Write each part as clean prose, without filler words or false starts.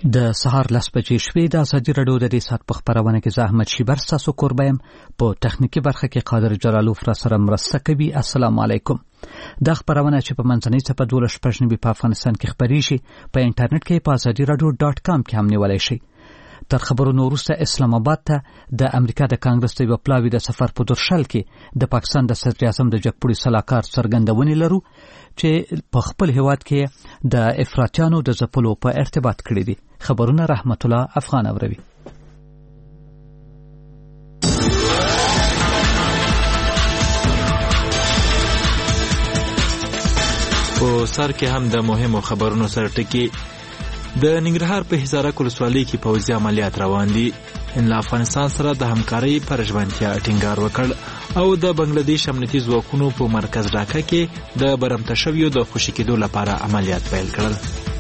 د سهار 10 بجې شوې د ازادي راډیو د دې ساعت په خبرونه کې زحمت شیبر تاسو کوربایم په ټکنیکی برخه کې قادر جلالوف را سره مرسته کوي. السلام علیکم. د خبرونه چې په منځنۍ صفحه 12 په افغانستان کې خبريږي په انټرنیټ کې په azadiradio.com کې هم نیولای شي. تر خبرونو وروسته اسلام آباد ته د امریکا د کانګرس د یو پلاوی د سفر په درشل کې د پاکستان د صدر اعظم د جګپوړي صلاحکار څرګندونې لرو چې په خپل هیواد کې د افراطیانو د ځپلو په ارتباط کړی دي. خبرونه رحمت الله افغان اوروي. په سر کې هم د مهمو خبرونو سره ټکی. د ننګرهار په حصارک ولسوالۍ کې پوځي عملیات روان دي. له افغانستان سره د همکارۍ پر ژمنتیا ټینګار وکړ او د بنگلاديش امنیتي ځواکونو په مرکز ډاکا کې د برمته شویو د خوشي کېدو لپاره عملیات پیل کړل.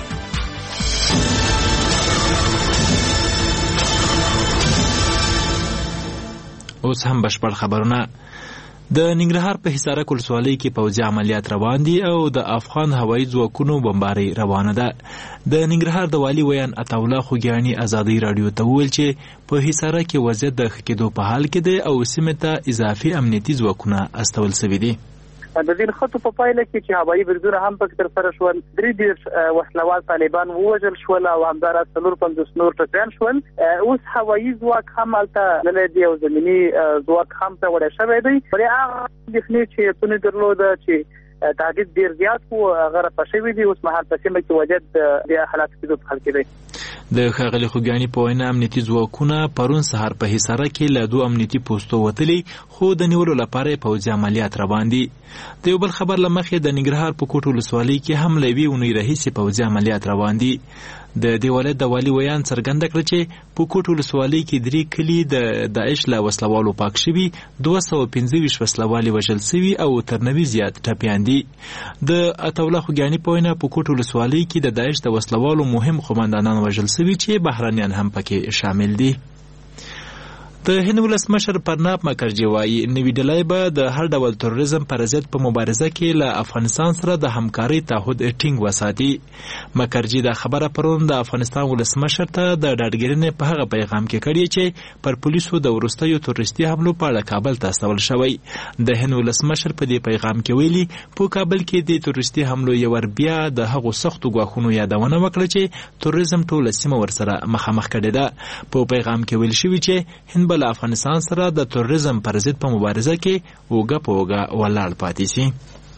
اوس هم بشپړ خبرونه. د ننګرهار په حصارک ولسوالۍ کې پوځي عملیات روان دي او د افغان هوایي ځواکونو بمباري روانه ده. د ننګرهار د والي ویان عطاالله خوږیاني ازادي راډیو ته وویل چې په حصارک کې وضعیت د ښه کېدو په حال کې دی او سیمې ته اضافي امنیتي ځواکونه استول سوي دي. د دې خطو په پایله کې چې هوایي بریدونه هم پکې ترسره شول، 3 وسلوال طالبان ووژل شول او همدارس 450 نور ټپیان شول. اوس هوایي ځواک هم هلته لدی او زمینی ځواک هم ته وړل شوی دی. پرې هغه د خني چې څونه درلوده چې تعداد ډیر زیات وو هغه پښوی دی. اوس مهال په سیمه کې وجد د حالات کېدو په حال کې دی. د ښاغلي خوږیاني په وینا امنیتي ځواکونه پرون سهار په حصاره کې له 2 امنیتي پوستو وتلي خو د نیولو لپاره پوځي عملیات روان دي. د یو بل خبر له مخې د ننګرهار په کوټ ولسوالۍ کې هم له یوې اونۍ راهیسې پوځي عملیات روان دي. د دې ولایت د والي ویان څرګنده کړه چې په کوټ ولسوالۍ کې 3 کلي د داعش له وسلوالو پاک شوي، 225 وسلوالي وژل شوي او تر 90 زیات ټپیان دي. د عطاالله خوږیاني په وینا په کوټ ولسوالۍ کې د داعش د وسلوالو مهم قومندانان وژل شوي چې بهرانیان هم پکې شامل دي. د هند ولسمشر پرناب مکرجي وایي نوی ډلای به د هر ډول تروریزم پر ضد په مبارزه کې له افغانستان سره د همکارۍ تعهد ټینګ وساتي. مکرجي دا خبره پرون د افغانستان ولسمشر ته د ډاډګرنې په هغه پیغام کې کړی چې پر پولیسو د وروستیو تروریستي حملو په اړه کابل ته استول شوی. د هند ولسمشر په دې پیغام کې ویلي په کابل کې د تروریستي حملو یو ور بیا د هغو سختو ګواښونو یادونه وکړه چې تروریزم ټوله سیمه ورسره مخامخ کړې ده. په پیغام کې ویل شوی چې هند له افغانستان سره د تروریزم پر ضد په مبارزه کې اوږه په اوږه ولاړ پاتې شي.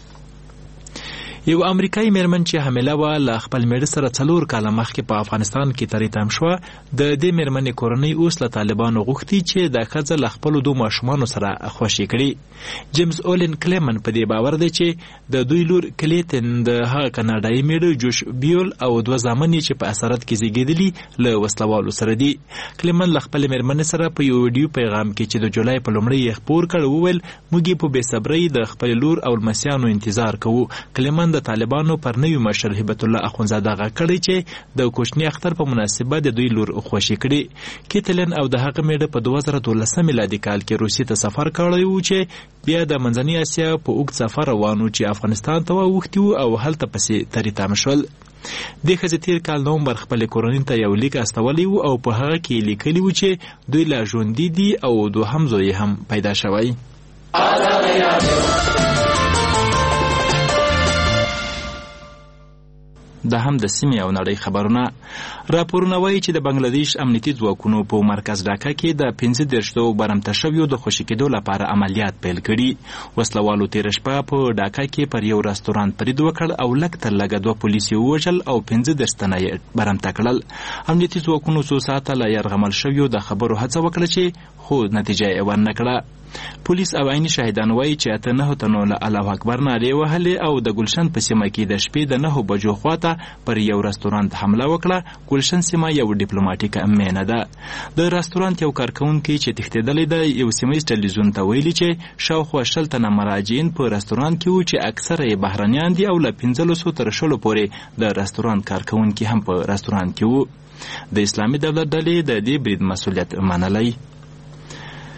یو امریکایي میرمن چې حامله وه له خپل میړه سره 4 کاله مخکې په افغانستان کې تریتم شوه. د دې میرمنې کورنۍ اوس له طالبانو غوښتي چې د ښځه له خپلو 2 ماشومانو سره خوشي کړي. جیمز اولن کلیمن په دې باور دی چې د دوی لور کلیتن د هغه کاناډایي میړه جوش بیول او 2 زامن چې په اسارت کې زیږیدلي له وسلوالو سره دي. کلیمن له خپل میرمنې سره په یو ویډیو پیغام کې چې د جولای په لومړۍ یې خپور کړ وویل موږ په بې صبرۍ د خپل لور او لمسیانو انتظار کوو. کلیمن د طالبانو پر نوي مشر هبت الله اخونزاده غږ کړی چې د کوچني اختر په مناسبت د دوی لور خوشي کړي. کیتلن او د هغه میړه په 2012 میلادي کال کې روسیې ته سفر کړی و چې بیا د منځنۍ اسیا په اوږد سفر روانو چې افغانستان ته واوښتي او هلته پسې تریتم شول. د ښځې تیر کال نومبر خپل کورنۍ ته یو لیک استولی و او په هغه کې لیکلی و چې دوی لا ژوندي دي او 2 زوی هم پیدا شوی. دا هم د سیمې او نړۍ خبرونه. راپورونه وایي چې د بنگلاديش امنیتي ځواکونو په مرکز ډاکا کې د 15 برمته شویو د خوشي کېدو لپاره عملیات پیل کړي. وسلوالو تیر شپه په ډاکا کې پر یو رستورانت برید وکړ او لږ تر لږه 2 پولیس ووژل او 15 تنه یې برمته کړل. امنیتي ځواکونو څو ساعته له یرغمل شویو د خبرو هڅه وکړه چې خو نتیجه یې ورنکړه. پولیس او عیني شاهدان وایي چې 9 تنو له الله اکبر نارې وهلې او د ګلشن په سیمه کې د شپې د 9 بجو خواته پر یو رستورانت حمله وکړه. ګلشن سیمه یو ډیپلوماټیکه مینه ده. د رستورانت یو کارکونکي چې تښتېدلی دی یو سیمهیز ټلویزیون ته ویلي چې شاوخوا 60 تنه مراجعین په رستورانت کې وو چې اکثره یې بهرنیان دي او له 1500 تر 20 پورې د رستورانت کارکونکي هم په رستورانت کې وو. د اسلامي دولت ډلې د دې برید مسؤلیت منلی.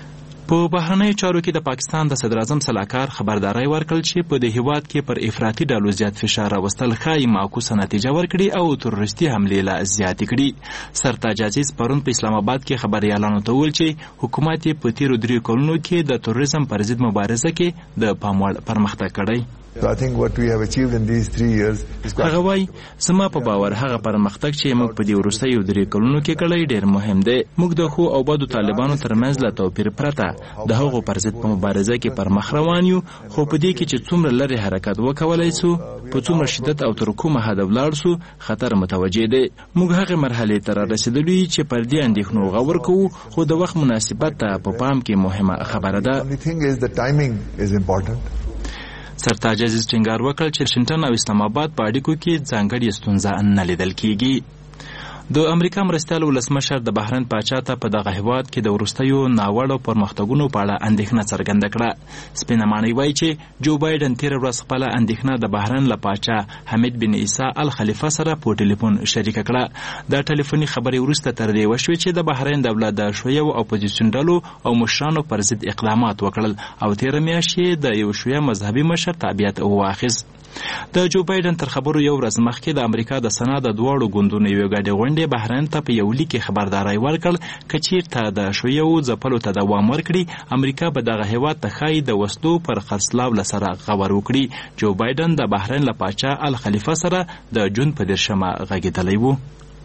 په بهرنیو چارو کې د پاکستان د صدر اعظم سلاکار خبرداري ورکړل چې په دې هیواد کې پر افراطي ډلو زیات فشار راوستل ښایي معکوسه نتیجه ورکړي او تروریستي حملې لا زیاتې کړي. سرتاج عزیز پرون په اسلام آباد کې خبريالانو ته وویل چې حکومت یې په تیرو 3 کلونو کې د تروریزم پر ضد مبارزه کې د پام وړ پرمختګ کړی. So I think what we have achieved in these 3 years is quite... هغه وای زما په باور هغه پرمختګ چې موږ په دې وروستیو 3 کلونو کې کړی ډېر مهم دی. موږ د خو او بدو طالبانو ترمنځ له توپیر پرته د هغو پر ضد په مبارزه کې پر مخ روان یو، خو په دې کې چې څومره لري حرکت وکولای سو، په څومره شدت او تر کومه حد ولاړ سو، خطر متوجه دی. موږ هغه مرحله ته رسیدلو چې پر دې اندېښنو غور کوو، خو د وخت مناسبت ته په پام کې مهمه خبره ده. The thing is the timing is important. سرتاج عزیز ټینګار وکړ چې واشنګټن او اسلام آباد په اړیکو کې ځانګړې ستونزه نه لیدل کیږي. د امریکا مرستیال ولسمشر د بحرین پاچا ته په دغه هیواد کې د وروستیو ناوړو پرمختګونو په اړه اندېښنه څرګنده کړه. سپینه ماڼۍ وایي چې جو بایډن تېره ورځ خپله اندېښنه د بحرین له پاچا حمید بن عیسی الخلیفه سره په ټلیفون شریکه کړه. د ټلیفوني خبرې وروسته تر دې وشوې چې د بحرین دولت د شیعه او اپوزیسیون ډلو او مشرانو پر ضد اقدامات وکړل او تېره میاشت یې د یو شیعه مذهبي مشر تابعیت واخیست. د جو بایډن تر خبرو یو ورځ مخکې د امریکا د سنا د دواړو ګوندونو یوې ګډې غونډې بحرین ته په یو لیک کې خبرداری ورکړ که چیرته د شیعو ځپلو ته دوام ورکړي، امریکا به دغه هیواد ته ښایي د وسلو پر خرڅلاو له سره غور وکړي. جو بایډن د بحرین له پاچا الخلیفه سره د جون په 10 غږېدلی و.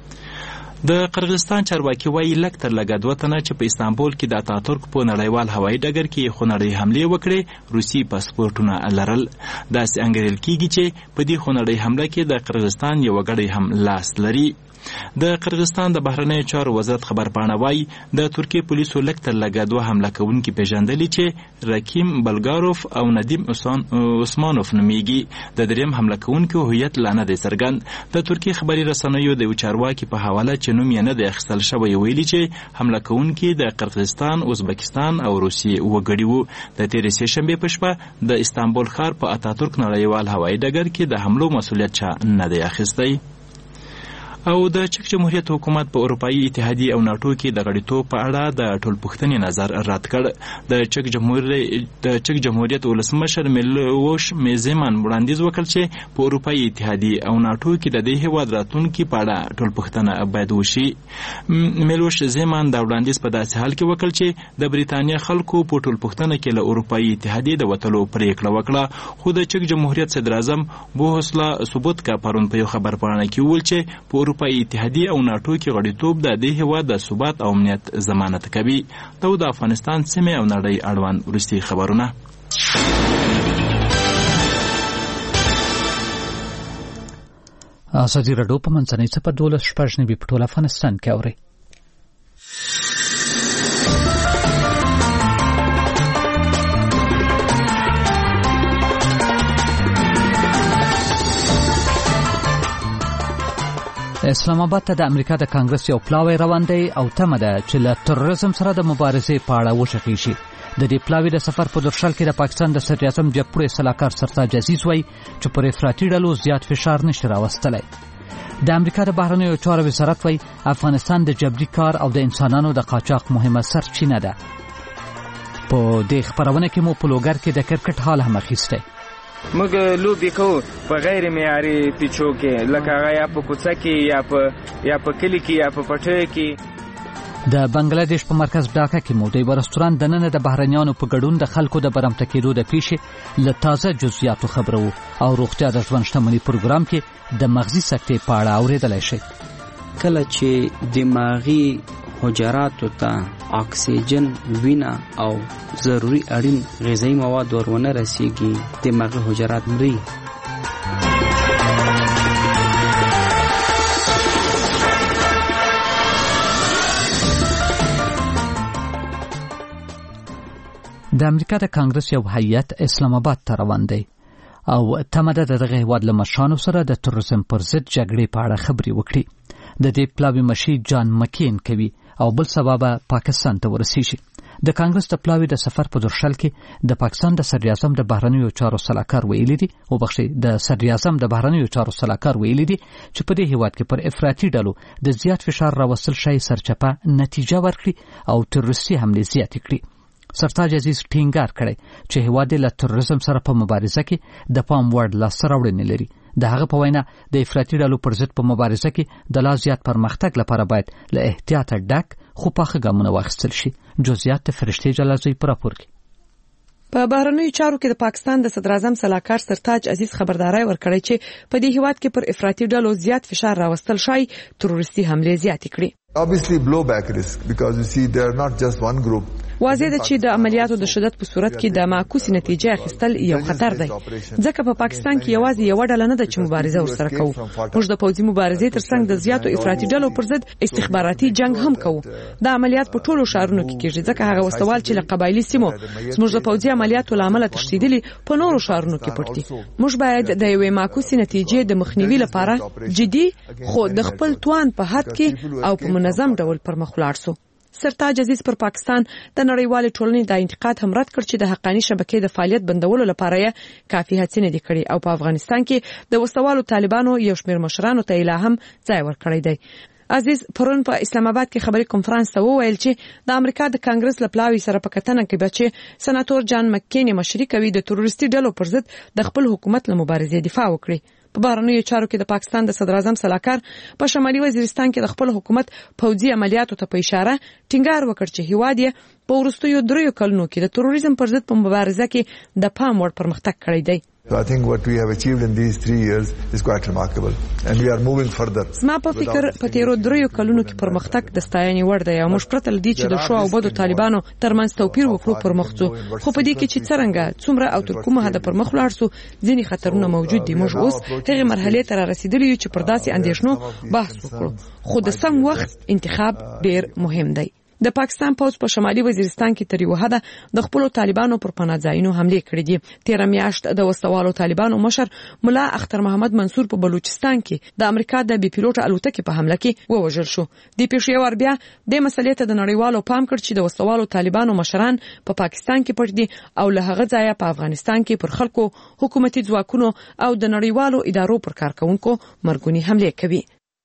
د قرغیزستان چارواکي وایي لږ تر لږه 2 تنه چې په استانبول کې د اتاتورک په نړیوال هوایي ډګر کې خونړۍ حملې وکړې روسي پاسپورټونه لرل. داسې انګېرل کیږي چې په دې خونړۍ حمله کې د قرغیزستان یو غړی هم لاس لري. د قرغیزستان د بهرنیو چارو وزارت خبرپاڼه وایي د ترکیې پولیسو لږ تر لږه 2 حمله کوونکي پیژندلي چې رکیم بلګاروف او ندیم عثمانوف نومیږي. د دریم حمله کوونکي هویت لا نه دی څرګند. د ترکیې خبري رسنیو د یو چارواکي په حواله چې نوم یې نه دی اخیستل شوی ویلي چې حمله کوونکي د قرغیزستان، ازبکستان او روسیې وګړي وو. د تېرې سهشنبې په شپه د استانبول ښار په اتاتورک نړیوال هوایي ډګر کې د حملو مسؤلیت چا نه دی اخیستی. او د چک جمهوریت حکومت په اروپایي اتحادیې او ناټو کې د غړیتوب په اړه د ټولپوښتنې نظر رد کړ. د چک جمهوریت ولسمشر میلوش زیمن وړاندیز وکړ چې په اروپایي اتحادیې او ناټو کې د دې هیواد راتلونکي په اړه ټولپوښتنه باید وشي. میلوش زیمن دا وړاندیز په داسې حال کې وکړ چې د بریتانیا خلکو په ټولپوښتنه کې له اروپایي اتحادیې د وتلو پریکړه وکړه، خو د چک جمهوریت صدر اعظم بوهسلا سوبوتکا پرون په یو خبرپاڼه کې وویل چې په اروپایي اتحادیې او ناټو کې غړیتوب د دې هیواد د ثبات او امنیت ضمانت کوي. دا د افغانستان سیمې او نړۍ اړوند وروستي خبرونه. ازادي راډیو په منځنۍ څپه 12 په ټول افغانستان کې اوري. اسلام آباد ته د امریکا د کانګرس یو پلاوی روان دی او تمه ده چې له تروریزم سره د مبارزې په اړه وشخې شي. د دې پلاوی د سفر په درشل کې د پاکستان د صدر اعظم جمهوریت سلاکار سرتاج عزیز وایي چې پر افراطي ډلو زیات فشار نشي راوستلی. د امریکا د بهرنیو چارو وزارت وایي افغانستان د جبري کار او د انسانانو د قاچاق مهمه سرچینه ده. په دې خبرونه کې مو په لوګر کې د کرکټ حال هم اخیستی. موږ لوبې کوو په غیر معیاري پیچو کې، لکه هغه یا په کوڅه کې یا په کلي کې یا په پټیو کې. د بنگلاديش په مرکز ډاکا کې مو د یو رستورانت دننه د بهرنیانو په ګډون د خلکو د برمته کېدو د پیښې له تازه جزئیاتو خبرو او روغتیا د ژوند شتمنۍ پروګرام کې د مغزي سکتې په اړه اورېدلی شئ. کله چې دماغي حجراتو ته اکسیجن، وینه او ضروری اړین غذایی مواد ورونه رسیږي، دماغي حجرات مري. د امریکا د کانګرس یو هیئت اسلام آباد ته روان دی او تمه ده د دغه هیواد له مشرانو سره د تروریزم پر ضد جګړې په اړه خبرې وکړي. د دې پلاوي مشي جان مکین کوي او بل سبب پاکستان ته ورسیږي. د کانګرس د پلاوي د سفر په درشل کې د پاکستان د صدر اعظم د بهرنیو چارو سلاکار ویلي دي د صدر اعظم د بهرنیو چارو سلاکار ویلي دي چې په دې هیواد کې پر افراطي ډلو د زیات فشار راوستل شي سرچپه نتیجه ورکړي او تروریستي حملې زیاتې کړي. سرتاج عزیز ټینګار کړی چې هیواد له تروریزم سره په مبارزه کې د پام وړ لاسته راوړنې لري. د هغه په وینا د افراطي ډلو پر ضد په مبارزه کې د لا زیات پرمختګ لپاره باید له احتیاط ډک خو پاخه ګامونه واخیستل شي. جزئیات د فرشتي جلالزوی پر راپور کې. په بهرنیو چارو کې د پاکستان د صدر اعظم سلاکار سرتاج عزیز خبرداري ورکړی چې په دې هیواد کې پر افراطي ډلو زیات فشار راوستل شي تروریستي حمله زیات کړي. Obviously blowback risk because you see they are not just one group. واضح ده چې د عملیاتو د شدت په صورت کې د معکوس نتیجه اخیستل یو خطر دی، ځکه په پاکستان کې یوازې یو ډله نه ده چې مبارزه ورسره کوو. موږ د پوځي مبارزې ترڅنګ د زیاتو افراطي ډلو پر ضد استخباراتي جنگ هم کوو. د عملیات په ټولو ښارونو کې کېږي، ځکه هغه وسوال چې له قبایلي سیمو زموږ د پوځي عملیاتو لامل تشدیدلي په نورو ښارونو کې پټ دي. موږ باید د یوې معکوس نتیجې د مخنیوي لپاره جدي خو د خپل توان په حد کې او په منظم ډول پرمخ ولاړ سو. سرتاج عزیز پر پاکستان د نړیوال ټولنې د انتقاد هم رد کړ چې د حقانی شبکې د فعالیت بندولو لپاره یې کافي هڅې نه دي کړې او په افغانستان کې د وسوالو طالبانو یو شمېر مشرانو ته اله هم ځای ورکړی دی. عزیز پرون په اسلام آباد کې خبري کنفرانس ته وویل چې د امریکا د کانګرس لپلاوي سره په کتنه کې بچي سناتور جان مکین مشري کوي د تروریستي ډلو پر ضد د خپل حکومت له مبارزې دفاع وکړي. په بهرنیو چارو کې د پاکستان د صدر اعظم سلاکار په شمالي وزیرستان کې د خپل حکومت پوځي عملیاتو ته په اشاره ټینګار وکړ چې هیواد یې په وروستیو 3 کلونو کې د تروریزم پر ضد په مبارزه کې د پام وړ پرمختګ کړی دی. So I think what we have achieved in these 3 years is quite remarkable and we are moving further. زما په فکر په تیرو 3 کلونو کې پرمختګ د ستاینې وړ دی او موږ پرته لدی چې د شو او بدو طالبانو ترمنځ توپیر وکړو پرمختګ خو په دې کې چې څنګه څومره او تر کومه هدا پرمخ لاړ سو ځینې خطرونه موجود دي. موږ اوس هغه مرحله ته رسیدلی یو چې پر داسې اندیشنو بحث وکړو خو د سم وخت انتخاب ډیر مهم دی. د پاکستان پوځ په شمالي وزیرستان کې تر یو حده د خپل طالبانو پر پناهځایونو حمله کړې دي. 13 میاشت د وسوالو طالبانو مشر مولا اختر محمد منصور په بلوچستان کې د امریکا د بي پیلوټ الوتکې په حمله کې ووژل شو. د پېښور بیا د مسلې ته د نړیوالو پام کړ چې د وسوالو طالبانو مشران په پاکستان کې پټ دي او له هغه ځایه په افغانستان کې پر خلکو حکومتي ځواکونو او د نړیوالو ادارو پر کارکونکو مرګونی حمله کوي.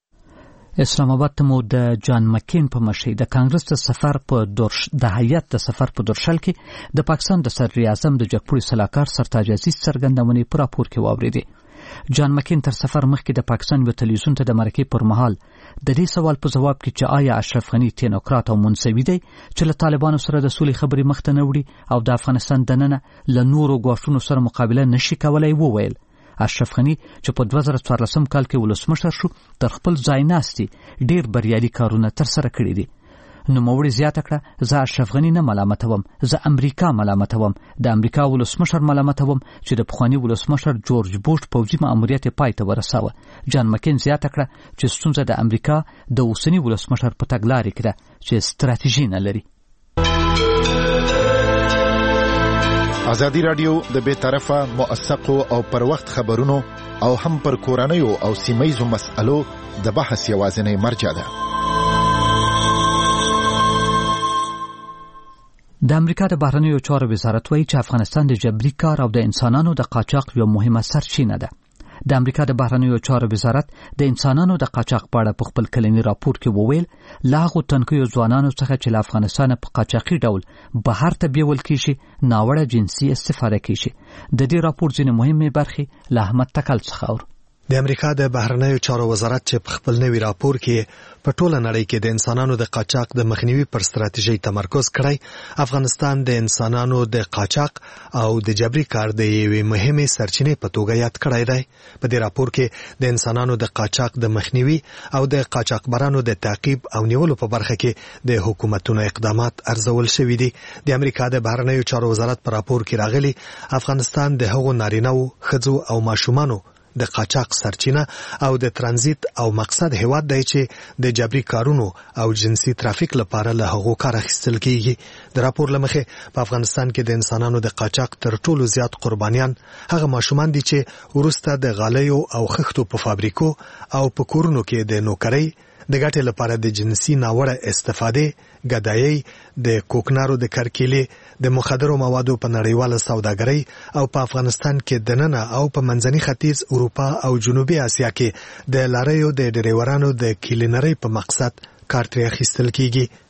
اسلام آباد ته مو د جان مکین په مشرۍ د کانګرس د سفر په د هیئت د سفر په درشل کې د پاکستان د صدر اعظم د جګپوړي سلاکار سرتاج عزیز څرګندونې په راپور کې واوریدې. جان مکین تر سفر مخکې د پاکستان یو تلویزیون ته د مرکې پر مهال د دې سوال په جواب کې چې آیا اشرف غنی تینوکرات او منسوي دی چې له طالبانو سره د سولې خبرې مخته نه وړي او د افغانستان دننه له نورو ګواښونو سره مقابله نشي کولای وویل. اشرف غنی چې په 2014 کال کې ولسمشر شو تر خپل ځای ناستي ډیر بریالي کارونه تر سره کړی دي. نوموړي زیاته کړه زه اشرف غنی نه ملامتوم، زه امریکا ملامتوم، د امریکا ولسمشر ملامتوم چې د پخوانی ولسمشر جورج بوش پوځي مأموریت پای ته ورساوه. جان مکین زیاته کړه چې ستونزه د امریکا د اوسنی ولسمشر په تګلارې کې ده چې ستراتیژي نه لري. ازادي رادیو د بے طرفه موثقو او پر وخت خبرونو او هم پر کورنیو او سیمایزو مسألو د بحث یوازینی مرجع ده. د امریکا د بهرنیو چارو وزارت وایي چې افغانستان د جبري کار او د انسانانو د قاچاق یو مهمه سرچینه ده. د امریکا د بهرنیو چارو وزارت د انسانانو د قاچاق په اړه په خپل کلنی راپور کې وویل لا هغو تنکیو ځوانانو څخه چې له افغانستان په قاچاقي ډول بهر ته بیول کیږي ناوړه جنسي استفاده کیږي. د دې راپور ځینې مهمې برخې له احمد تکل څخه اورو. د امریکا د بهرنیو چارو وزارت چې په خپل نوي راپور کې په ټوله نړۍ کې د انسانانو د قاچاق د مخنیوي پر ستراتیژي تمرکز کړی، افغانستان د انسانانو د قاچاق او د جبري کار د یوې مهمې سرچینې په توګه یاد کړی دی. په دې راپور کې د انسانانو د قاچاق د مخنیوي او د قاچاقبرانو د تعقیب او نیولو په برخه کې د حکومتونو اقدامات ارزول شوي دي. د امریکا د بهرنیو چارو وزارت په راپور کې راغلي افغانستان د هغو نارینه‌و، ښځو او ماشومانو د قاچاق سرچینه او د ترانزیت او مقصد هیواد دی چې د جبري کارونو او جنسي ترافیک لپاره له هغو کار اخیستل کیږي. د راپور لمخې په افغانستان کې د انسانانو د قاچاق تر ټولو زیات قربانیان هغه ماشومان دي چې وروسته د غالیو او خښتو په فابریکو او په کورونو کې د نوکرۍ د ګټې لپاره د جنسي ناوړه استفاده، ګدایي، د کوکنارو د کرکیلې، د مخدرو موادو په نړیواله سوداګرۍ او په افغانستان کې دننه او په منځني ختیځ، اروپا او جنوبي اسیا کې د لاریو د ډریورانو د کلینرۍ په مقصد کار ترې اخیستل کیږي.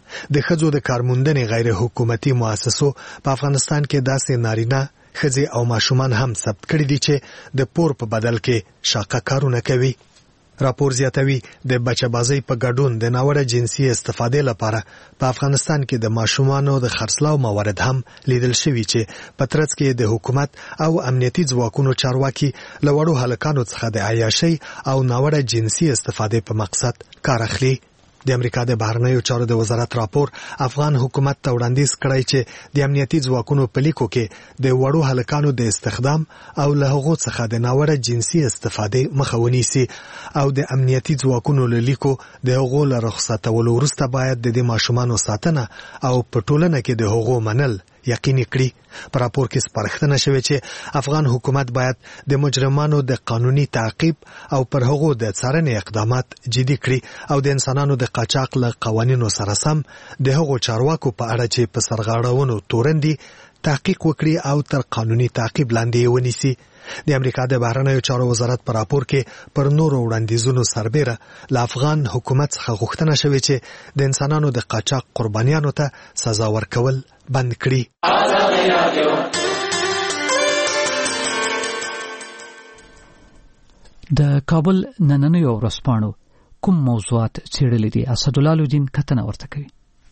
د ښځو د کارموندنې غیر حکومتي مؤسسو په افغانستان کې داسې نارینه ښځې او ماشومان هم ثبت کړي دي چې د پور په بدل کې شاقه کارونه کوي. راپور زیاتوي د بچه‌بازۍ په ګډون د ناوړه جنسي استفادې لپاره په افغانستان کې د ماشومانو د خرڅلاو موارد هم لیدل شوي چې په ترڅ کې د حکومت او امنیتي ځواکونو چارواکي له وړو هلکانو څخه د عیاشۍ او ناوړه جنسي استفادې په مقصد کار اخلي. د امریکا د بهرنیو چارو د وزارت راپور افغان حکومت ته وړاندیز کړی چې د امنیتي ځواکونو په لیکو کې د وړو هلکانو د استخدام او له هغو څخه د ناوړه جنسي استفادې مخه ونیسي او د امنیتي ځواکونو له لیکو د هغو له رخصتولو وروسته باید د دې ماشومانو ساتنه او په ټولنه کې د هغو منل یقیني کړي. په راپور کې سپارښتنه شوې چې افغان حکومت باید د مجرمانو د قانوني تعقیب او پر هغو د څارنې اقدامات جدي کړي او د انسانانو د قاچاق له قوانینو سره سم د هغو چارواکو په اړه چې په سرغاړونو تورن دي تحقیق وکړي او تر قانوني تعقیب لاندې ونیسي. د امریکا د بهرنیو چارو وزارت په راپور کې پر نورو وړاندیزونو سربیره له افغان حکومت څخه غوښتنه شوې چې د انسانانو د قاچاق قربانیانو ته سزا ورکول بند کړي. د کابل نننیو ورځپاڼو کوم موضوعات څېړلي دي؟ اسدالله لودین کتنه ورته کوي.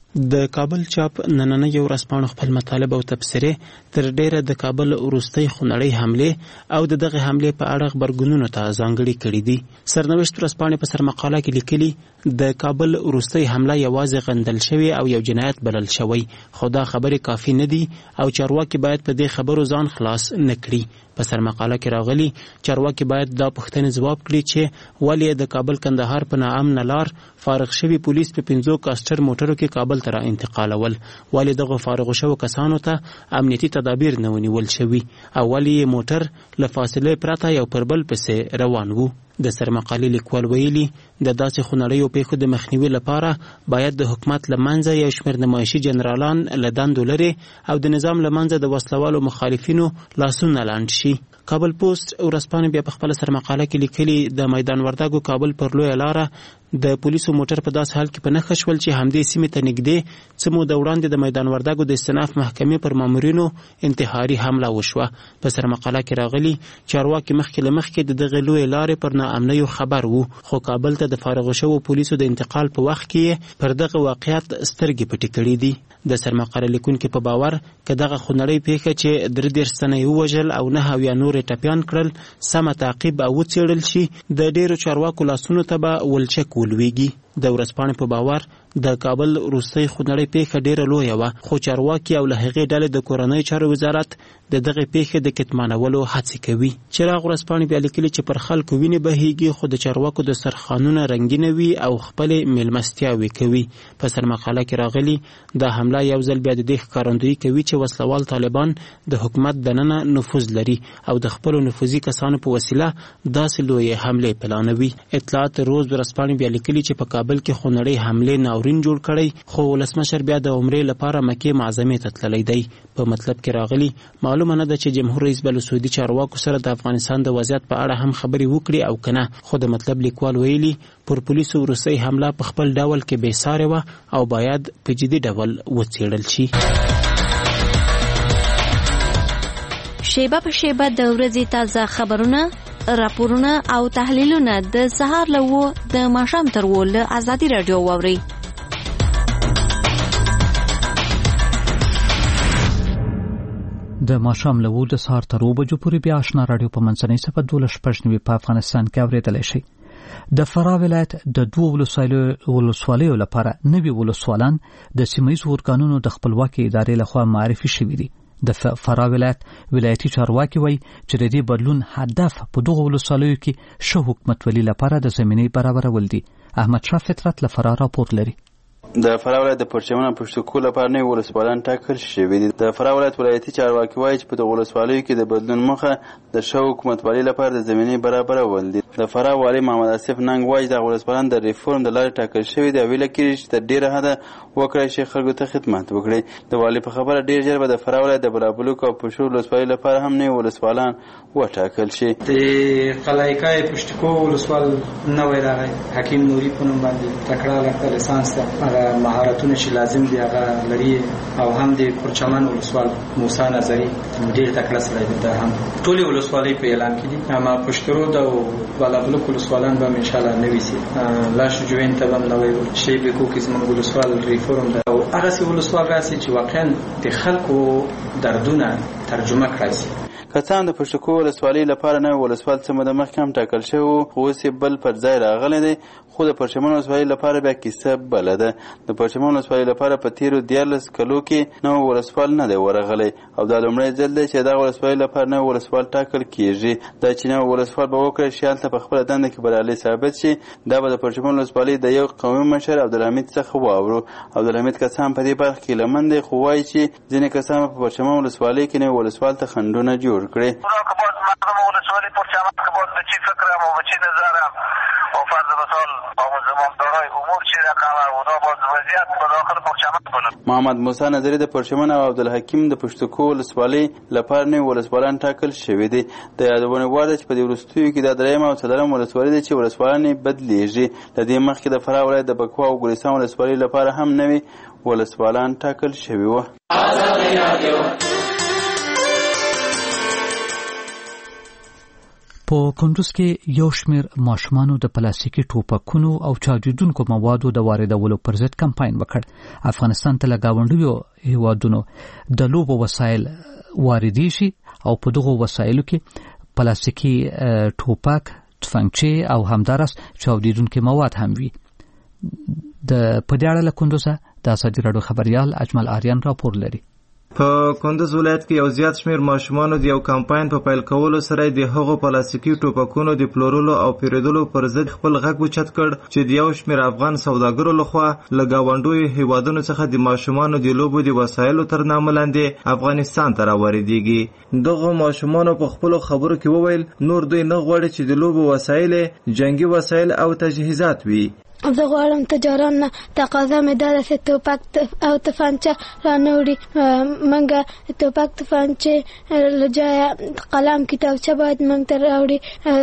د کابل چاپ نننیو ورځپاڼو خپل مطالب او تبصرې تر ډیره د کابل وروستۍ خونړۍ حملې او د دغه حملې په اړه خبرګونونو ته ځانګړي کړي دي. سرنوشت ورځپاڼې په سرمقاله کې لیکلي د کابل وروستۍ حمله یوازې غندل شوی او یو جنایت بلل شوی، خو دا خبرې کافي نه دي او چارواکي باید په دې خبرو ځان خلاص نه کړي. په سرمقاله کې راغلي چارواکي باید دا پوښتنې ځواب کړي چې ولې د کابل کندهار په ناامنه لار فارغ شوي پولیس په 50 کاسټر موټرو کې کابل ته را انتقالول، ولې دغه فارغ شوو کسانو ته امنیتي تدابیر نه ونیول شوي او ولې موټر له فاصلې پرته یو پر بل پسې روان وو. د سرمقالې لیکوال ویلي د داسې خونړیو پیښو د مخنیوي لپاره باید د حکومت له منځه یو شمېر نمایشي جنرالان له دندو لرې او د نظام له منځه د وسلوالو مخالفینو لاسونه لانډ شي. کابل پوسټ ورځپاڼه بیا په خپل سرمقاله کې لیکلي د میدان وردګو کابل پر لویه لاره د پولیسو موټر په داس حال کې په نښه شول چې همدې سیمې ته نږدې څه موده وړاندې د میدان وردګو د استناف محکمې پر مامورینو انتحاري حمله وشوه. په سرمقاله کې راغلي چارواکي مخکې له مخکې د دغې لویې لارې پر ناامنیو خبر وو، خو کابل ته د فارغ شوو پولیسو د انتقال په وخت کې پر دغه واقعیت سترګې پټې کړې دي. د سرمقاله لیکونکي په باور که دغه خونړۍ پیښه چې 33 تنه یې ووژل او 9 نور ټپیان کړل سمه تعقیب او وڅېړل شي، د ډیرو چارواکو لاسونو ته به ولچک ولویږي. د ورځپاڼې په باور د کابل وروستۍ خونړۍ پیښه ډیره لویه وه، خو چارواکي او له هغې ډلې د کورنۍ چارو وزارت د دغې پیښې د کتمانولو هڅې کوي. چراغ ورځپاڼې بیا لیکلي چې پر خلکو وینې بهیږي خو د چارواکو دسترخوانونه رنګینه وي او خپلې میلمستیاوې کوي. په سرمقاله کې راغلي دا حمله یو ځل بیا د دې ښکارندویي کوي چې وسلوال طالبان د حکومت دننه نفوذ لري او د خپلو نفوذي کسانو په وسیله داسې لویې حملې پلانوي. اطلاعات روز ورځپاڼې بیا لیکلي چې په کابل کې خونړۍ حملې ناورین جوړ کړی، خو ولسمشر بیا د عمرې لپاره مکې معظمې ته تللی دی. په مطلب کې راغلي معلومه نه ده چې جمهور رئیس به له سعودي چارواکو سره د افغانستان د وضعیت په اړه هم خبرې وکړي او که نه، خو د مطلب لیکوال ویلي پر پولیسو وروستۍ حمله په خپل ډول کې بې سارې وه او باید په جدي ډول وڅېړل شي. شیبه په شیبه د ورځې تازه خبرونه، راپورونه او تحلیلونه د سهار له 9 د ماښام تر 10 له ازادي راډیو واورئ. د ماښام له 9 د سهار تر 9 بجو پورې بیا آشنا راډیو په منځنۍ صفحه 12 په افغانستان کې اورېدلی شئ. د فراه ولایت د 2 ولسوالیو لپاره نوي ولسوالان د سیمه‌ییزو ارګانونو د خپلواکۍ ادارې لخوا معرفي شوي دي. د فراه ولایت ولایتي چارواکي وایي چې د دې بدلون هدف په دغو ولسوالیو کې ښه حکومتولي لپاره د زمینې برابرول دي. احمد شاه فطرت له فراه راپور لري. د فراه ولایت د پرچمن او پښتو لپاره نوي ولسوالان ټاکل شوي دي. د فراه ولایت ولایتي چارواکي وایي چې په دغو ولسوالیو کې د بدلون موخه د ښه حکومتولي لپاره د زمینې برابرول دي. د فراه والي محمد آصف ننګ وایي دغه ولسوالان د ریفورم د لارې ټاکل شوي دي او هیله کېږي چې تر ډېره حده وکړای شي خلکو ته خدمت وکړي. د والي په خبره ډېر ژر به د فراه ولایت د بلابلوک او پشور ولسوالۍ لپاره هم نوي ولسوالان وټاکل شي. د قلعه‌کای پشتکو ولسوال نوی راغی، حکیم نوري په نوم باندې تکړه لکه لیسانس ته هغه مهارتونه چې لازم دي هغه لري او هم د پرچمن ولسوال موسی نظری ډېر تکړه سړی دی. دا هم ټولې ولسوالۍ په اعلان کې دي، اما پښتورود او بالابلوک ولسوالان به ان شاء الله نوي سي. لاش جوین ته هم نوي شی به کو کې زموږ ولسوال ریفورم ده او هغه سی ولسوال راسي چې واقعا د خلکو دردونه ترجمه کړی سي. کڅان د پښتکو ولسوالۍ لپاره نه ولسوال څخه د مخکې هم ټاکل شوی خو اوس بل پر ځای راغلی دی، خو د پرچمن ولسوالۍ لپاره بیا کیسه بله ده. د پرچمن ولسوالۍ لپاره په تیرو 14 کلو کې نو ولسوال نه دی ورغلی او دا لومړی ځل دی چې دغه ولسوالۍ لپاره نه ولسوال ټاکل کیږي. دا چې نو ولسوال به وکړي چې هلته په خپله دنده کې بریالی ثابت شي. دا به د پرچمن ولسوالۍ د یو قومي مشر عبدالحمید څخه واورو. عبدالحمید کڅان په دې برخه کې لمن دی، خو وایي چې ځینې کسان په پرچمن ولسوالۍ کې نه ولسوال ته خنډونه جوړ کړي. ولسوالی پرچمن که باز به چی فکرم و به چی نظرم و فرض مثال با زمامدارای امور چی رقم اونا باز وضعیت به داخل پرچمن کنند. محمد موسی نظری د پرچمن او عبدالحکیم د پښتکو ولسوالۍ لپاره نه ولسوالان ټاکل شوي دي. د یادونه وړ ده چې په دې وروستیو کې دا درېیم او څلورم ولسوالۍ دي چې ولسوالان یې بدلیږي. د دې مخکې د فراه ولایت د بکوا او ګلستان ولسوالۍ لپاره هم نوي ولسوالان ټاکل شوي وو. په کندوز کې یو شمېر ماشومانو د پلاستیکي ټوپکونو او چاودېدونکو موادو د واردولو پر ضد کمپاین وکړ. افغانستان ته له ګاونډیو هیوادونو د لوبو وسایل واردې شي او په دغو وسایلو کې پلاستیکي ټوپک، تفنګچې او همداراز چاودېدونکي مواد هم وي. په دې اړه له کندوزه د ازادي راډیو خبریال اجمل آریان راپور لري. په کندوز ولایت کې یو زیات شمیر ماشومانو د یو کمپاین په پیل کولو سره د هغو پلاستیکي ټوپکونو د پلورلو او پیرودلو پر ضد خپل غږ اوچت کړ چې د یو شمیر افغان سوداګرو لخوا له ګاونډیو هیوادونو څخه د ماشومانو د لوبو د وسایلو تر نامه لاندې افغانستان ته راوړېږي. دغو ماشومانو په خپلو خبرو کې وویل نور دوی نه غواړي چې د لوبو وسایل جنگي وسایل او تجهیزات وي. زه غواړم تجاران نه تقاضا مې دا ده چې ټوپک او تفنګچه رانه وړي. موږ ټوپک تفنګچې له جایه قلم کتابچه باید موږ ته راوړي.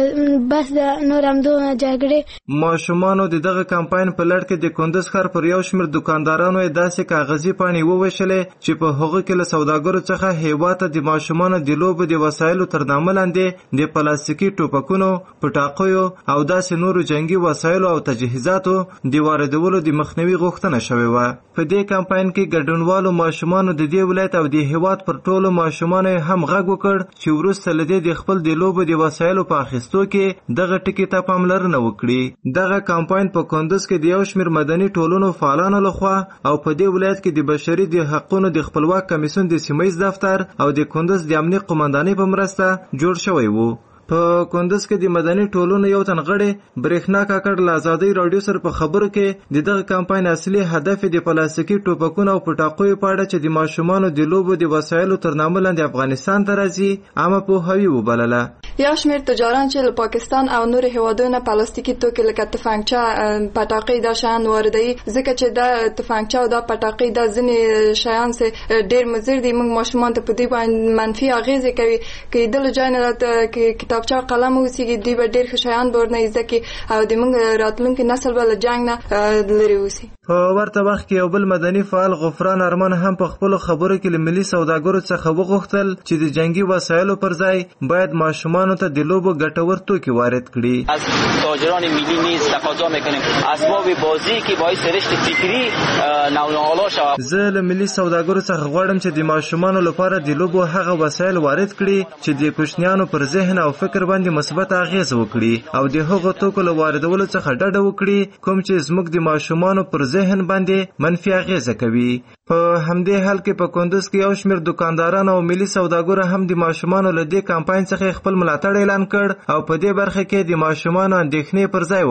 بس د نور همدونه جګړې. ماشومانو د دغه کمپاین په لړ کې د کندوز ښار پر یو شمېر دوکاندارانو یې داسې کاغذي پاڼې وویشلې چې په هغو کې له سوداګرو څخه هیواد ته د ماشومانو د لوبو د وسایلو تر نامه لاندې د پلاستیکي ټوپکونو، پټاقیو او داسې نورو جنګي وسایلو او تجهیزات د واردولو د مخنیوي غوښتنه شوې وه. په دې کمپاین کې ګډونوالو ماشومانو د دې ولایت او د هیواد پر ټولو ماشومانو هم غږ وکړ چې وروسته له دې د خپل د لوبو د وسایلو په اخیستو کې دغه ټکي ته پاملرنه وکړي. دغه کمپاین په کندوز کې د یو شمېر مدني ټولنو فعالانو لخوا او په دې ولایت کې د بشري د حقونو د خپلواک کمیسیون د سیمهییز دفتر او د کندوز د امنیت قومندانۍ په مرسته جوړ شوی وو. په کندوز کې د مدني ټولنو یو تن غړی برېښنا کاکړ له ازادۍ راډیو سره په خبرو کې د دغه کمپاین اصلي هدف د پلاستیکي ټوپکونو او پټاقیو په اړه چې د ماشومانو د لوبو د وسایلو تر نامه لاندې افغانستان ته راځي عامه پوهاوی وبلله. یو شمېر تجاران چې له پاکستان او نورو هیوادونو پلاستیکي توکي لکه تفنګچه، پټاقۍ دا شیان واردوي، ځکه چې دا تفنګچه او دا پټاقۍ دا ځینې شیان چې ډېر مضر دي. موږ ماشومان ته په دې باندې منفي اغېزې کوي. که د له جای نه کتابچه قلم اوسېږي دوی به ډېر ښه شیان به ورنه زده کړي او د موږ راتلونکي نسل به له جنګ نه لرې اوسي. په ورته وخت کې یو بل مدني فعال غفران ارمان هم په خپلو خبرو کې له ملي سوداګرو څخه وغوښتل چې د جنګي وسایلو پر ځای باید ماشومانو ته د لوبو ګټور توکي وارد کړي. از تاجران ملی نیز تقاضا میکنیم اسباب بازی که باعث رشد فکری نونهالا شود. زه له ملي سوداګرو څخه غواړم چې د ماشومانو لپاره د لوبو هغه وسایل وارد کړي چې د کوچنیانو پر ذهن او فکر باندې مثبت اغیز وکړي او د هغو توکو له واردولو څخه ډډه وکړي کوم چې زموږ د ماشومانو پر ذهن باندې منفي اغیزه کوي. په همدې حال کې په کندوز کې یو شمېر دکانداران او ملي سوداګرو هم د ماشومانو له دې کمپاین څخه خپل ملاتړ اعلان کړ او په دې برخه کې د ماشومانو اندېښنې پر ځای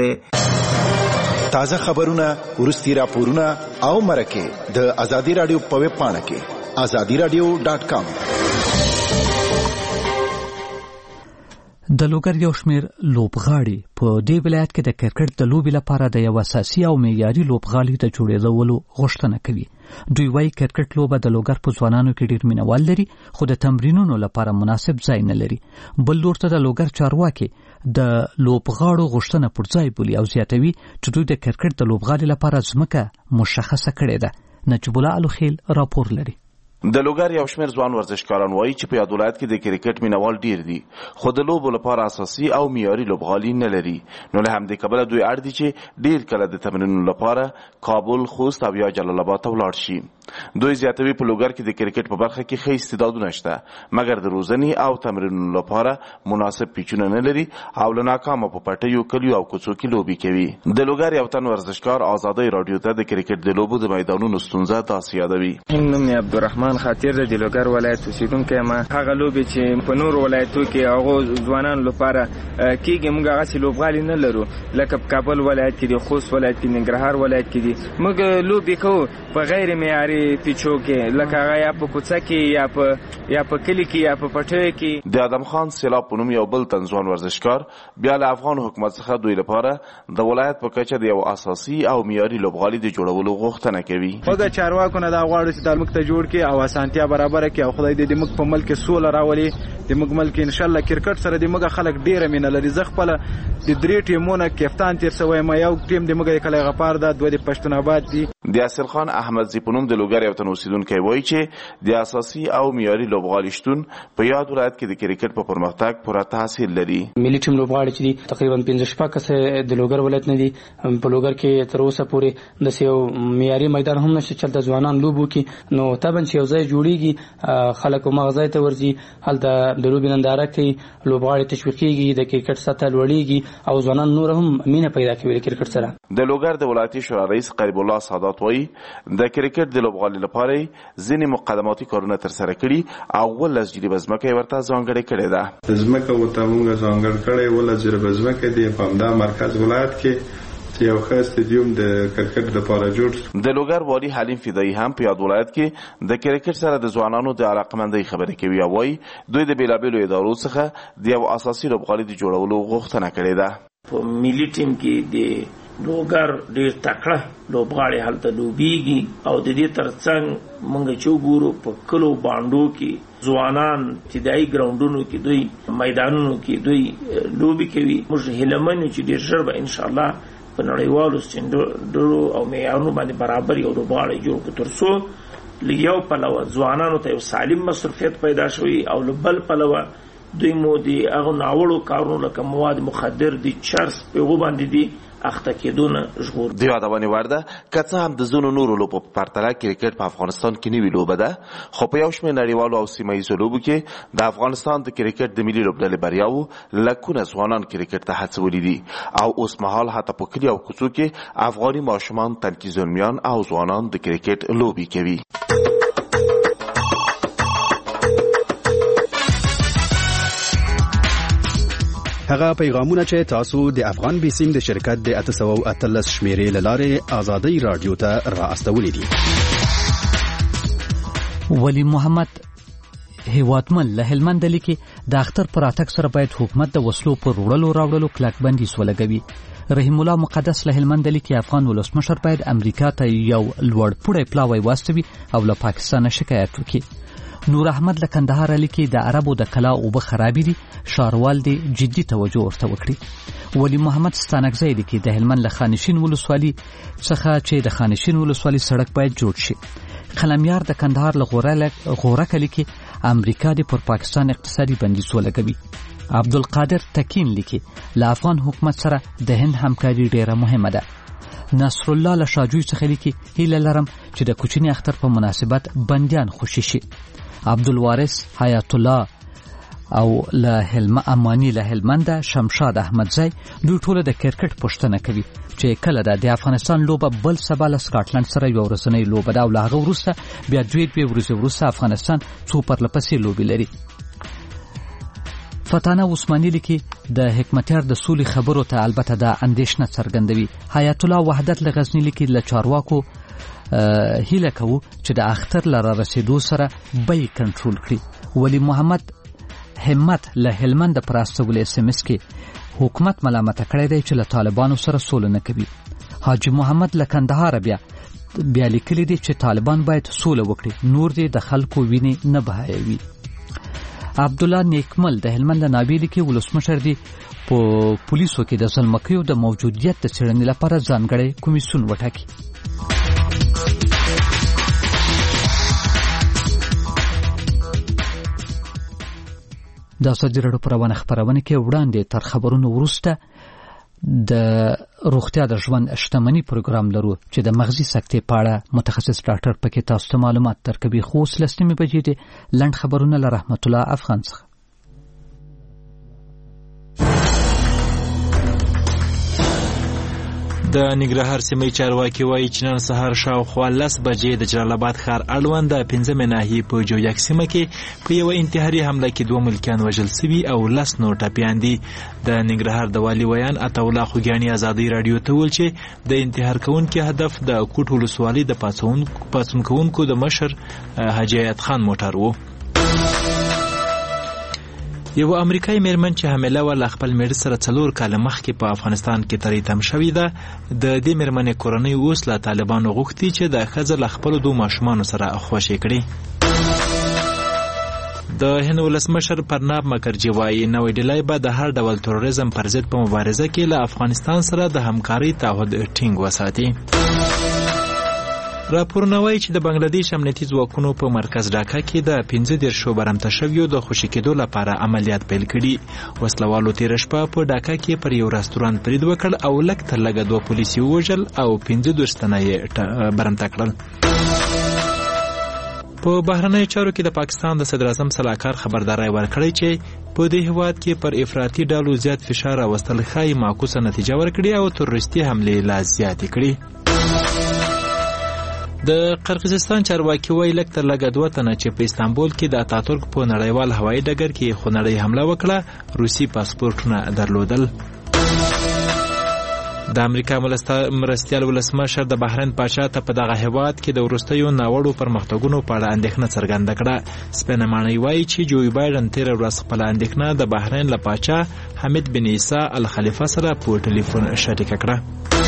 وبللې. تازه خبرونه، وروستي راپورونه او مرکې د ازادي راډیو په ویب پاڼه کې azadiradio.com. د لوګر یو شمېر لوبغاړي په دې ولایت کې د کرکټ د لوبې لپاره د یو اساسي او معیاري لوبغالي د جوړېدلو غوښتنه کوي. دوی وايي کرکټ لوبه د لوګر په ځوانانو کې ډېر مینوال لري خو د تمرینونو لپاره مناسب ځای نه لري. بل لور ته د لوګر چارواکي د لوبغاړو غوښتنه پر ځای بولي او زیاتوي چې دوی د کرکټ د لوبغالي لپاره ځمکه مشخصه کړې ده. نجیب الله الخیل راپور لري. د لوګر یو شمېر ځوان ورزشکاران وایي چې په یاد ولایت کې د کرکټ مینوال ډیر دي خو د لوبو لپاره اساسي او معیاري لوبغالي نه لري. نو له همدې کبله دوی اړ دي چې ډیر کله د تمرینونو لپاره کابل، خوست او یا جلال آباد ته ولاړ شي. دوی زیاتوي په لوګر کې د کرکټ په برخه کې ښه استعدادونه شته مګر د روزنې او تمرینونو لپاره مناسب پیچونه نه لري او له ناکامه په پټیو، کلیو او کوڅو کې لوبې کوي. د لوګر یو تن ورزشکار ازادۍ راډیو ته د کرکټ د لوبو د میدانونو ستونزه داسې یادوي. نوم یې عبدالرحمن خاطر د لوګر ولایت اوسیدونکی یم. هغه لوبې چې په نورو ولایتو کې هغو ځوانانو لپاره کېږي موږ هغسې لوبغالي نه لرو لکه په کابل ولایت کې دي، خوست ولایت کې، ننګرهار ولایت کې دي. موږ لوبې کوو په غیر معیاري پیچو کې لکه هغه یا په کوڅه کې یا په کلي کې یا په پټیو کې. د ادم خان سیلاب په نوم یو بل تن ځوان ورزشکار بیا له افغان حکومت څخه دوی لپاره د ولایت په کچه د یو اساسي او معیاري لوبغالي د جوړولو غوښتنه کوي. موږ چارواکو نه دا غواړو چې دا موږ ته جوړ کړي او اسانتیا برابر کړي او خدای دې موږ په ملک سوله راولي. د موږ ملک ان شاء الله کرکټ سره د موږ خلک ډیره مینه لري. زه خپل د درې ټیمونو کپتان تیر شوی یم. یو ټیم د موږ کله غپار ده، دوه د پښتون آباد دي. د یاسر خان احمد زی په نوم د لوګر یو تن اوسیدونکی وایي چې د اساسي او معیاري لوبغالي شتون په یاد ولایت کې د کرکټ په پرمختګ پوره تاثیر لري. ملي ټیم لوبغاړي چې دي تقریبا 15 کسه د لوګر ولایت نه دي. په لوګر کې تر اوسه پورې د یو معیاري میدان هم نشته چې د ځوانان لوبو کې. نو طبعا چې یو ځای جوړیږي خلک مغزای ته ورځي، هلته د لوبې ننداره کوي، لوبغاړي تشویقیږي، د کرکټ سطح لوړیږي او ځوانان نور هم مینه پیدا کوي د کرکټ سره. د لوګر د ولایتي شورا رئیس قریب الله سادات وایي د کرکټ د لوبغالي لپاره ځینې مقدماتي کارونه ترسره کړي او ولس جریبه ځمکه یې ورته ځانګړې کړې ده. ځمکه ورته موږ ځانګړې کړې ولس جریبه ځمکه دی په همدا مرکز ولایت کې یو ښه استادیوم د کرکټ لپاره جوړ. د لوګر والي حلیم فدایي هم په یاد ولایت کې د کرکټ سره د ځوانانو د علاقمندۍ خبرې کوي او وایي دوی د بیلابیلو ادارو څخه د یو اساسي لوبغالي د جوړولو غوښتنه کړې ده. په ملي ټیم کې د لوګر ډېر تکړه لوبغاړي هلته لوبیږي او د دې ترڅنګ موږ چې وګورو په کلو بانډو کې ځوانان ابتدایي ګراونډونو کې دوی میدانونو کې دوی لوبې کوي. موږ هیله من یو چې ډېر ژر به انشاءالله په نړیوالو سټنډرډونو او معیارونو باندې برابر یو لوبغاړی جوړ کړو ترڅو له یو پلوه ځوانانو ته یو سالم مصروفیت پیدا شوي او له بل پلوه دوی مو د هغو ناوړو کارونو لکه مواد مخدر دي، چرس په هغو باندې دي اخته کېدونه ژغور. د یادونې وړ ده که څه هم د ځینو نورو لوبو په پرتله کرکټ په افغانستان کې نوې لوبه ده خو په یو شمېر نړیوالو او سیمه ییزو لوبو کې د افغانستان د کرکټ د ملي لوبډلې بریاوو لکونه ځوانان کرکټ ته هڅولي دي او اوس مهال حتی په کلي او کوڅو کې افغاني ماشومان، تنکي زلمیان او ځوانان د کرکټ لوبې کوي. هغه پیغامونه چې تاسو د افغان بیسیم د شرکت د 813 شمیرې لاره آزادۍ رادیو ته را استولې دي. ولی محمد هیوادمن له هلمند لیکي د اختر پر اتک سره باید حکومت د وسلو پر وړلو راوړلو کلک بندیز ولګوي. رحیم الله مقدس له هلمند لیکي افغان ولسمشر باید امریکا ته یو لوړ پوړی پلاوی واستوي او له پاکستان شکایت وکړي. نور احمد له کندهار لیکي د عربو د کلا اوبه خرابې دي، ښاروال دې جدي توجه ورته وکړي. ولی محمد ستانکزی لیکي د هلمند له خانشین ولسوالي څخه چې د خانشین ولسوالي سړک باید جوړ شي. قلمیار د کندهار له غورک لیکي امریکا دې پر پاکستان اقتصادي بندیز ولګوي. عبدالقادر تکین لیکي له افغان حکومت سره د هند همکاري ډیره مهمه ده. نصر الله له شاجوی څخه لیکي هیله لرم چې د کوچني اختر په مناسبت بندیان خوشي شي. عبدالوارث حیات الله او له امانی له هلمند شمشاد احمدزی دوی ټول د کرکټ پوښتنه کوي چې کله د افغانستان لوبه بل سبا له سکاټلند سره یو ورځنۍ لوبه ده او له هغه وروسته بیا دوی ورځې وروسته افغانستان څو پرلپسې لوبې لري. فتانه عثماني لیکي د حکمتیار د سولې خبرو ته البته د اندېښنه څرګندوي. حیات الله وحدت له غزنی لیکي له چارواکو هیله کوو چې د اختر لره رسیدو سره بیې کنټرول کړي. ولی محمد همت له هلمند پر استول اس ام اس کې حکومت ملامت کړی دی چې له طالبانو سره سوله نه کوي. حاجی محمد له کندهار بیا لیکلی دی چې طالبان باید سوله وکړي، نور دی د خلکو وینې نه بهایوي. عبد الله نیکمل د هلمند نابیلی کې ولسمشر دی په پولیسو کې د ظلمکیو د موجودیت د څېړنې لپاره ځانګړی کمیسیون وټاکي. د ازادي راډیو په روانه خپرونه کې وړاندې تر خبرونو وروسته د روغتیا د ژوند شتمنۍ پروګرام لرو چې د مغزي سکتې په اړه متخصص ډاکټر پکې تاسو ته معلومات درکوي. خو اوس لسنیمې بجې دي لنډ خبرونه له رحمت الله افغان څخه. د ننګرهار سیمې چارواکي وایي چې نن سهار شاوخوا 10 بجې د جلال آباد ښار اړوند د 15 ناحیې په جویک سیمه کې په یو انتحاري حمله کې 2 ملکیان وژل شوي او 10 نور ټپیان دي. د ننګرهار د والي ویان عطاالله خوږیاني ازادي رادیو ته وویل چې د انتحار کوونکي هدف د کوټ ولسوالۍ د پاڅون کوونکو د مشر حاجي ایت خان موټر و. یو امریکایي میرمن چې حامله و له خپل میړه سره 4 کاله مخکې په افغانستان کې تریتم شوې ده. د دې میرمنې کورنۍ اوس له طالبانو غوښتي چې د ښځه له خپلو 2 ماشومانو سره خوشې کړي. د هند ولسمشر پرناب مکرجي وایي نوې ډلې به د هر ډول تروریزم پر ضد په مبارزه کې له افغانستان سره د همکارۍ تعهد ټینګ وساتي. راپورونه وایي چې د بنگلادیش امنیتي ځواکونو په مرکز ډاکا کې د 15 برمته شویو د خوشي کېدو لپاره عملیات پیل کړي. وسلوالو تیر شپه په ډاکا کې پر یو رستورانت برید وکړ او لږ تر لږه 2 پولیس وژل او 15 تنه یې برمته کړل. په بهرنیو چارو کې د پاکستان د صدر اعظم صلاحکار خبرداري ورکړی چې په دې هیواد کې پر افراطي ډلو زیات فشار راوستل ښایي معکوسه نتیجه ورکړي او تروریستي حملې لا زیاتې کړي. د قرقیزستان چارواکي وایي لږ تر لږه 2 تنه چې په استانبول کې د اتاتورک په نړیوال هوایي ډګر کې خونړۍ حمله وکړه روسي پاسپورټونه درلودل. د امریکا مرستیال ولسمشر د بحرین پاچا ته په دغه هیواد کې د وروستیو ناوړو پرمختګونو په اړه اندېښنه څرګنده کړه. سپینه ماڼۍ وایي چې جو بایډن تېره ورځ خپله اندېښنه د بحرین له پاچا حمید بن عیسی الخلیفه سره په ټلیفون شریکه کړه.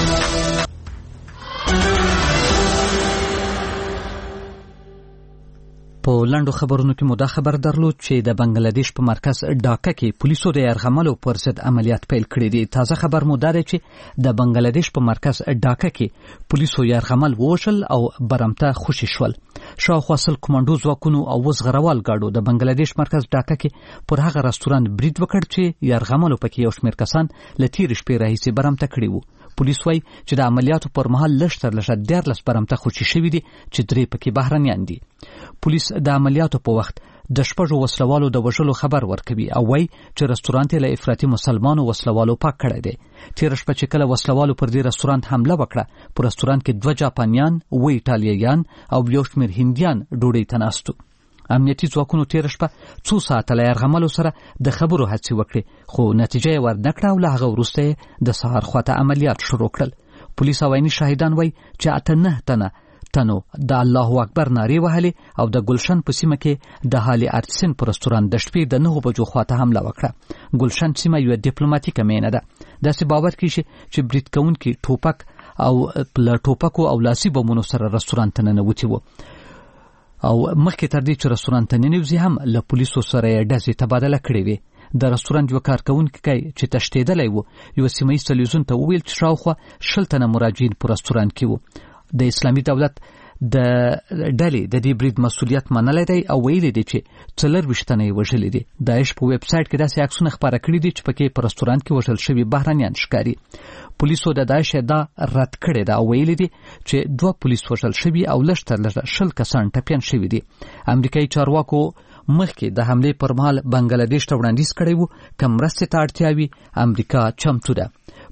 په لنډو خبرونو کې مو دا خبر درلود چې د بنگلادیش په مرکز ډاکا کې پولیسو د یرغملو پر ضد عملیات پیل کړي دي. تازه خبر مو دا دی چې د بنگلادیش په مرکز ډاکا کې پولیسو یرغمل ووژل او برمته خوشي شول. شاوخوا 100 کمانډو ځواکونو او وزغروال ګاډو د بنگلادیش مرکز ډاکا کې پر هغه رستورانت برید وکړ چې یرغملو پکې یو شمېر کسان له تېرې شپې راهیسې برمته کړي وو. پولیس وایي چې د عملیاتو پر مهال لږ تر لږه 14 برمته خوشي شوي دي چې 3 پکې بهرنیان دي. پولیس د عملیاتو په وخت د 6 وسلوالو د وژلو خبر ورکوي او وایي چې رستورانت له افراطي مسلمانو وسلوالو پاک کړی دی. تیر شپه چې کله وسلوالو پر دې رستورانت حمله وکړه په رستورانت کې 2 جاپانیان او ایټالیایان او یو شمېر هندیان ډوډۍ ته ناست وو. امنیتي ځواکونو تیر شپه 2 ساعته له یرغملو سره د خبرو هڅې وکړې خو نتیجه یې ورنکړه او له هغه وروسته د سهار خواته عملیات شروع کړل. پولیس او عیني شاهدان وایي چې 8 تنو د الله اکبر نارې وهلې او د ګلشن په سیمه کې د حالي ارتسن په رستورانت د شپې د 9 بجو خواته حمله وکړه. ګلشن سیمه یو ډیپلوماټیکه مینه ده. داسې باور کیږي چې برید کوونکي ټوپک او له ټوپکو او لاسي بمونو سره رستورانت ته ننوتي وو او مخکې تر دې چې رستورانت ته ننوځي هم له پولیسو سره یې ډزې تبادله کړې وې. د رستورانت یو کارکوونکی چې تښتېدلی و یو سیمه ییز تلویزیون ته وویل چې شاوخوا 20 تنه مراجعین په رستورانت کې وو. د اسلامي دولت د ډلې د دې برید مسؤلیت منلی دی او ویلي دی چې 24 تنه یې وژلي دي. داعش په ویب سایټ کې داسې عکسونه خپاره کړي دي چې پکې په رستورانت کې وژل شوي بهرنیان ښکاري. پولیسو د داعش ادعا رد کړې ده او ویلي دي چې 2 پولیس وژل شوي او لږ تر لږه 20 کسان ټپیان شوي دي. امریکایي چارواکو مخکې د حملې پر مهال بنگلادیش ته وړاندیز کړی و که مرستې ته اړتیا وي امریکا چمتو ده.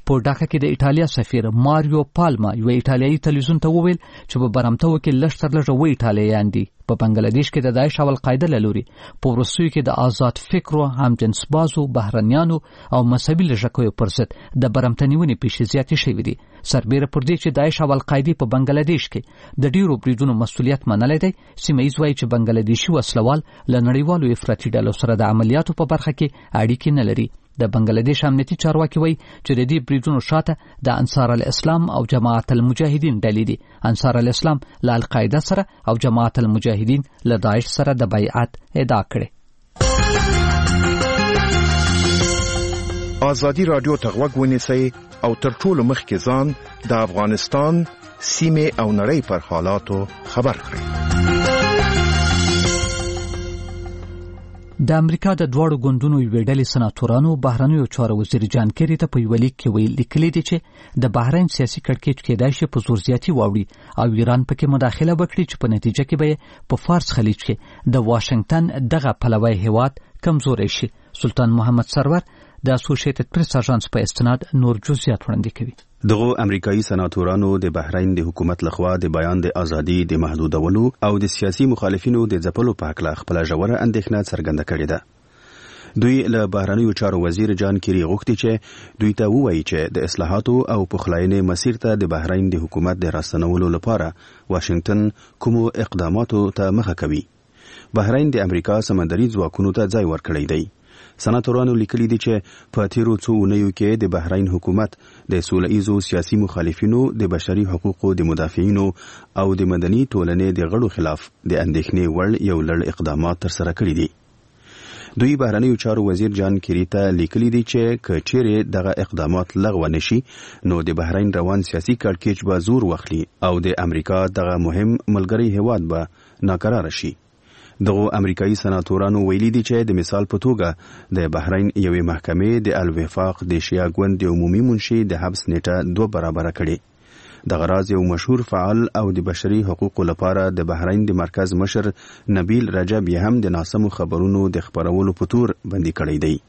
په ډاکا کې د ایټالیا سفیر ماریو پالما یو ایټالیایي تلویزیون ته وویل چې په برمته کې لږ تر لږه وې ایټالیایان دي. په بنگلاديش کې د داعش او القاعده لوري په وروستیو کې د آزاد فکرو، همجنس بازو، بهرنیانو او مذهبي لږکیو پر ضد د برمتنیونې پیښې زیاتې شوې دي. سربېره پر دې چې داعش او القاعده په بنگلاديش کې د ډیرو بریدونو مسؤلیت منلی دی، سیمه‌ییز وایي چې بنگلاديشي وسلوال له نړیوالو افراطي ډلو سره د عملیاتو په برخه کې اړیکې نه لري. د بنگلاديش امنیتي چارواکي وایي چې د دې بریدونو شاته د انصار الاسلام او جماعت المجاهدین ډلې دي. انصار الاسلام له القاعده سره او جماعت المجاهدین له داعش سره د بیعت ادعا کړې. ازادي رادیو ته غوږ ونیسئ او تر ټولو مخکې ځان د افغانستان سیمه او نړۍ پر حالاتو خبر کړئ. د امریکا د دواړو ګوندونو یوې ډلې سناتورانو بهرنیو چارو وزیر جان کیری ته په یو لیک کې لیکلي دي چې د بحرین سیاسي کړکېچ کېدای شي په زور زیاتي واوړي او ایران پکې مداخله وکړي چې په نتیجه کې به په فارس خلیج کې د واشنگټن دغه پلوی هیواد کمزوري شي. سلطان محمد سرور د اسوسییټډ پریس اژانس په استناد نور جزئیات وړاندې کوي. دغه امریکایي سناتورانو د بحرین د حکومت لخوا د بیان د ازادي د محدودولو او د سیاسي مخالفینو د ځپلو په حق له خپل ژوره اندېښنه څرګنده کړې ده. دوی له بهرنیو چارو وزیر جان کیری غوښتي چې دوی ته ووایي چې د اصلاحاتو او پخلاینې مسیر ته د بحرین د حکومت د راستنولو لپاره واشنگټن کومو اقداماتو ته مخه کوي. بحرین د امریکا سمندري ځواکونو ته ځای ورکړی دی. سناتورانو لیکلي دي چې په تیرو څو اونیو کې د بحرین حکومت د سوله‌ایزو سیاسي مخالفینو، د بشري حقوقو د مدافعینو او د مدني ټولنې د غړو خلاف د اندېښنې وړ یو لړ اقدامات ترسره کړي دي. دوی بهرنیو چارو وزیر جان کیری ته لیکلي دي چې که چیرې دغه اقدامات لغوه نشي نو د بحرین روان سیاسي کړکېچ به زور واخلي او د امریکا دغه مهم ملګری هیواد به ناکراره شي. دغه امریکایي سناتورانو ویلي دي چې د مثال په توګه د بحرین یوې محکمې د الوفاق د شیا ګوند د عمومي منشي د حبس نیټه 2 برابر کړي. دغه راز یو مشهور فعال او د بشري حقوقو لپاره د بحرین د مرکز مشر نبیل رجب یې هم د ناسمو خبرونو د خبرولو په تور بندي کړی دی.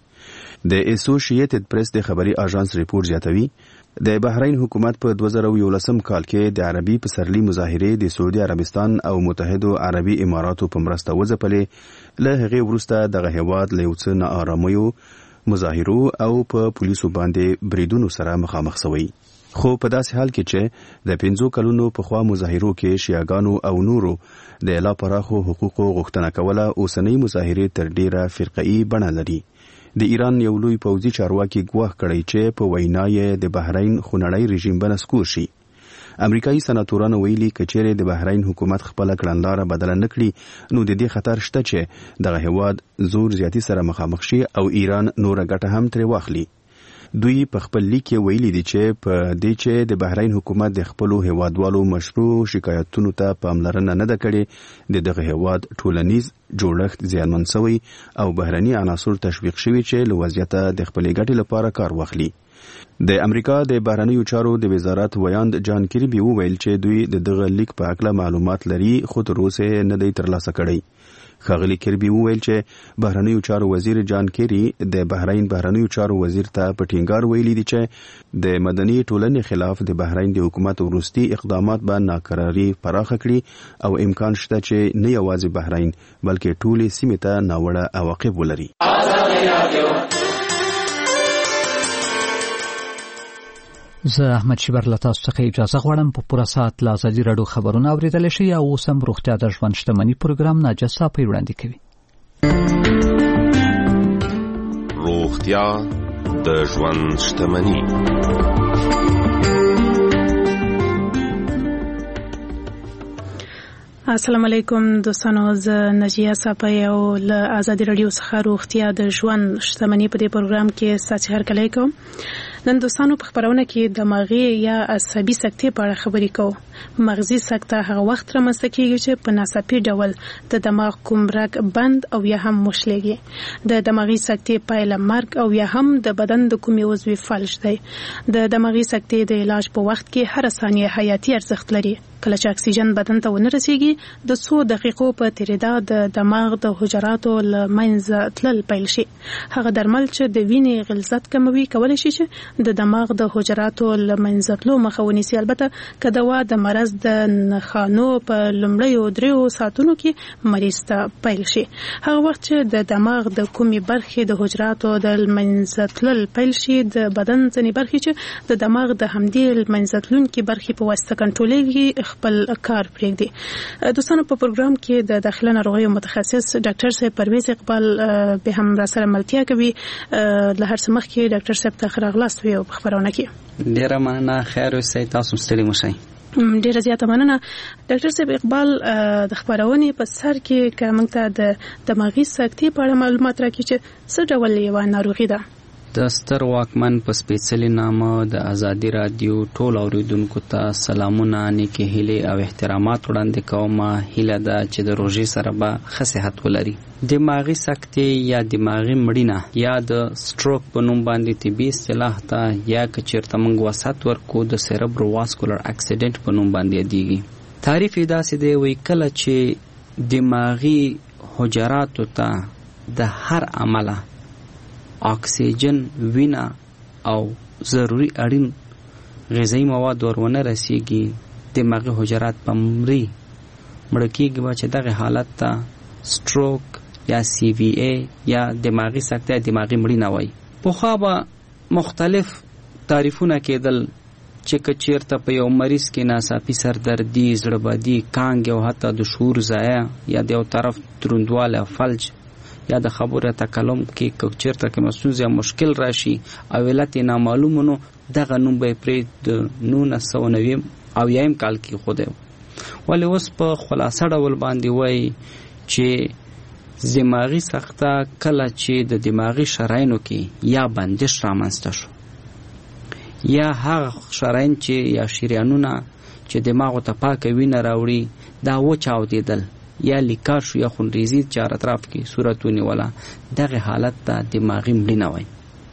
د اسوسییټډ پریس د خبري اژانس ریپورت زیاتوي د بحرین حکومت په 2011 کال کې د عربي پسرلي مظاهره د سعودي عربستان او متحده عربي اماراتو په مرسته وځپلې. له هغې وروسته دغه هیواد له یو څه ناآرامیو مظاهرو او په پولیسو باندې بریدونو سره مخامخ شوی. خو په داسې حال کې چې د 15 کلونو پخوا مظاهرو کې شیعاګانو او نورو د لا پراخو حقوقو غوښتنه کوله، اوسنۍ مظاهرې تر ډیره فرقه‌ای بڼه لري. د ایران یو لوی پوځي چارواکي ګواښ کړی چې په وینا یې د بحرین خونړی رژیم به نسکور شي. امریکایي سناتورانو ویلي که چیرې د بحرین حکومت خپل کړنلاره بدله نه کړي نو د دې خطر شته چې دغه هیواد زور زیاتی سره مخامخ شي او ایران نوره ګټه هم ترې واخلي. دوی په خپل لیک کې ویلي دي چې په دې چې د بحرین حکومت د خپل هیوادوالو مشروع شکایتونو ته پاملرنه نه ده کړې، دغه هیواد ټولنیز جوړښت زیانمن شوی او بهرني عناصر تشویق شوي چې له وضعیت د خپل ګټې لپاره کار واخلي. د امریکا د بهرنیو چارو د وزارت ویاند جان کیربي وویل چې دوی د دغه لیک په اړه معلومات لري خو تر اوسه نه دی ترلاسه کړی. ښاغلي کیربي وویل چې بهرنیو چارو وزیر جان کیری د بحرین بهرنیو چارو وزیر ته په ټینګار ویلي دي چې د مدني ټولنې خلاف د بحرین د حکومت وروستي اقدامات به ناکراري پراخه کړي او امکان شته چې نه یوازې بحرین بلکې ټولې سیمې ته ناوړه عواقب ولري. زه احمد شیبر له تاسو څخه اجازه غواړم. په پوره ساعت له ازادي راډیو خبرونه اوریدل شي او اوس هم روغتیا د ژوند شتمنۍ پروګرام ناجسا په وړاندې کوي. روغتیا د ژوند شتمنۍ. السلام علیکم دوستانو، زه نجیه صافی او له ازادي راډیو څخه روغتیا د ژوند شتمنۍ په دې پروګرام کې ستاسو هرکلی کوم. نن دوستانو په خبرونه کې دماغي یا عصبي سکتې په اړه خبرې کوو. مغزي سکته هغه وخت رامنځته کیږي چې په ناڅاپي ډول د دماغ کوم رګ بند او یا هم مشلېږي. د دماغي سکتې پایله مرګ او یا هم د بدن د کومې عضوي فلج دی. د دماغي سکتې د علاج په وخت کې هر ثانیه حیاتي ارزښت لري. کله چې اکسیجن بدن ته ونه رسیږي د 100 دقیقو په تیریدا د دماغ د حجراتو لمنځه تلل پیل شي. هغه درمل چې د وینې غلظت کموي کولای شي چې د دماغ د حجراتو لمنځه تلو مخه ونیسي. البته که دوا د مرض د نښانو په لومړیو 3 ساعتونو کې مریض ته پیل شي. هغه وخت چې د دماغ د کومي برخې د حجراتو د لمنځه تلل پیل شي د بدن ځینې برخې چې د دماغ د همدې لمنځه تلونکي برخې په واسطه کنټرولېږي خپل کار پرېږدي. دوستانو په پروګرام کې د داخله ناروغیو متخصص ډاکټر صاحب پرویز اقبال به هم را سره ملتیا کوي. له هر څه مخکې ډاکټر صاحب ته راغلاست وي په خبرونه کې. ډیره مننه. خیر اوسئ. تاسو ستړي مشئ. ډیره زیاته مننه. ډاکټر صاحب اقبال د خبرونې په سر کې که موږ ته د دماغي سکتې په اړه معلومات راکړي چې څه ډول یوه ناروغي ده. د ستر واکمن په سپېڅلي نامه د ازادي رادیو ټول اوریدونکو ته سلامونه، نیکې هیلې او احترامات وړاندې کوم. هیله ده چې د روژې سره به ښه صحت ولري. دماغي سکتې یا دماغي مړینه یا د سټروک په نوم باندې طبي اصطلاح ته یا که چېرته موږ وسط ورکو د سیربرو واسکولر اکسیډنټ په نوم باندې یادېږي. تعریف یې داسې دی وایي کله چې دماغي حجراتو ته د هر عمله اکسیجن، وینه او ضروري اړین غذایی مواد ورونه رسیږي دماغي حجرات په مړه کېږي به چې دغه حالت ته سټروک یا سی وی ای یا دماغي سکته دماغي مړینه وایي. پخوا به مختلف تعریفونه کېدل چې که چېرته په یو مریض کې ناڅاپي سردردي، زړهبدي، کانګې او حتی د شعور ضایع یا د یو طرف دروندوالی او فلج یا د خبره تکلم کې که چېرته کومه ستونزه یا مشکل راشي او علت یې نامعلوم نو دغه نوم به یې پرې د 1990 کال کې ایښودی. ولې اوس په خلاصه ډول باندې وایي چې دماغي سکته کله چې د دماغي شرايینو کې یا بندش رامنځته شو یا هغه شرايین چې یا شریانونه چې دماغو ته پاکه وینه راوړي دا وچاودېدل یا لیکار شو یا خونریزي چار اطراف کې صورتونه ولا دغه حالت ته دماغي مړینه وایي.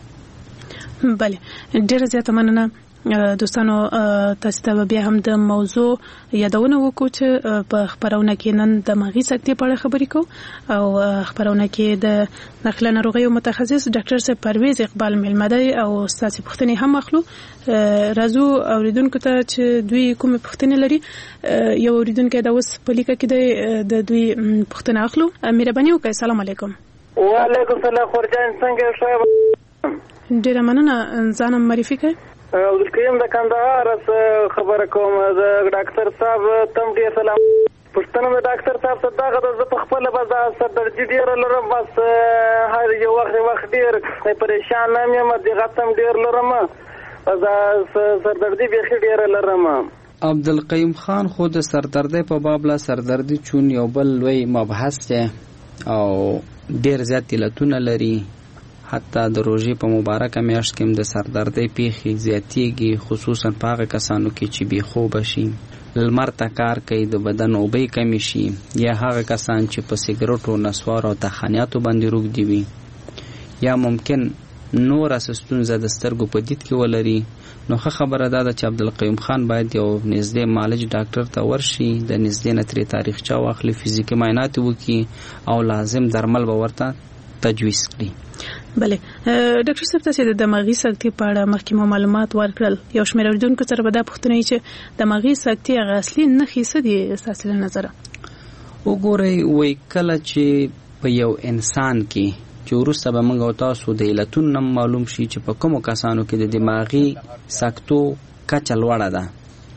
بله ډیره زیاته مننه. دوستانو تاسو ته بیا هم د موضوع یادونه وکړو چې په خبرونه کې نن دماغي سکتې په اړه خبرې کوو او خبرونه کې د داخله ناروغیو متخصص ډاکټر صاحب پرویز اقبال مېلمه دی او ستاسو پوښتنې هم اخلو. راځو اوریدونکو ته چې دوی کومه پوښتنه لري. یو اوریدونکو دا اوس په لیکه کې د دوی پوښتنه اخلو. مهرباني وکړئ. السلام علیکم. وعلیکم السلام. خورجان څنګه شوي؟ ډیره مننه. ځان معرفي کړئ. عبدالکریم د کندهار خبره کوم. د ډاکټر صاحب تم ډیر سلام. پښتنه د ډاکټر صاحب ته دغه د په خپل بازا سردردي ډیر لرم. بس هر یو وخت ډیر پریشان یم. دغه تم ډیر لرم. بازا سردردي به ډیر لرم. عبدالقیوم خان خو د سردردي په باب لا سردردي چون یو بل لوی مبحث دی او ډیر زیات علتونه لري. حتی د روژې په مبارکه میاشت کې د سردردۍ پیښې زیاتېږي، خصوصا په هغه کسانو کې چې بې خوبه شي، لمر ته کار کوي، د بدن اوبه کمې شي، یا هغه کسان چې په سګرټو، نسوارو او تخنیاتو باندې روږدي وي، یا ممکن نور ستونزه د سترګو په دید کې ولري. نو ښه خبره دا ده چې عبدالقیوم خان باید یو نږدې معالج ډاکټر ته ورشي، د نږدې نه ترې تاریخچه واخلي، فزیکي معاینات وکړي او لازم درمل به ورته تجویز کړي. بله ډاکټر صاحب، تاسو د دماغي سکتې په اړه مخکې مو معلومات ورکړل. یو شمېر اوریدونکو سره به دا پوښتنه وي چې دماغي سکتې هغه اصلي نښې څه دي ستاسو له نظره؟ وګورئ، وایي کله چې په یو انسان کې چې وروسته به موږ او تاسو د علتونو نه معلوم شي چې په کومو کسانو کې د دماغي سکتو کچه لوړه ده.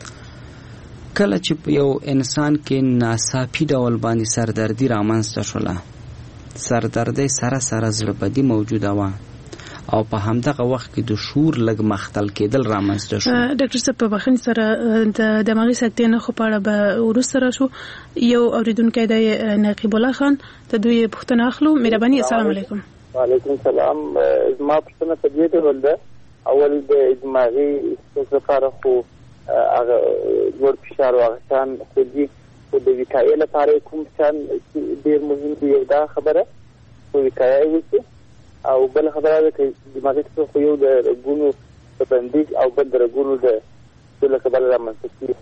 کله چې په یو انسان کې ناڅاپي ډول باندې سردردي رامنځته شوله، سردردۍ سره سره زړهبدي موجوده وه او په همدغه وخت کې د شعور لږ مختل کېدل رامنځته شو. ډاکټر صاحب، په بخښنې سره د دماغي سکتې نښو په اړه به وروسته راشو. یو اوریدونکی دی نقیب الله خان، ته دوی پوښتنه اخلو. مهرباني. السلام علیکم. وعلیکم السلام. زما پوښتنه په دې ډول ده، اول د دماغي سکتې لپاره خو هغه لوړ فشار او هغه شیان خو دي، خو د وقایې لپاره کوم شیان ډېر مهم دي؟ یو دا خبره خو وقایه یې وشي، او بل خبره ده چې دماغي سکتې خو یو د رګونو د بندیز او بل د رګونو د له کبله رامنځته کېږي.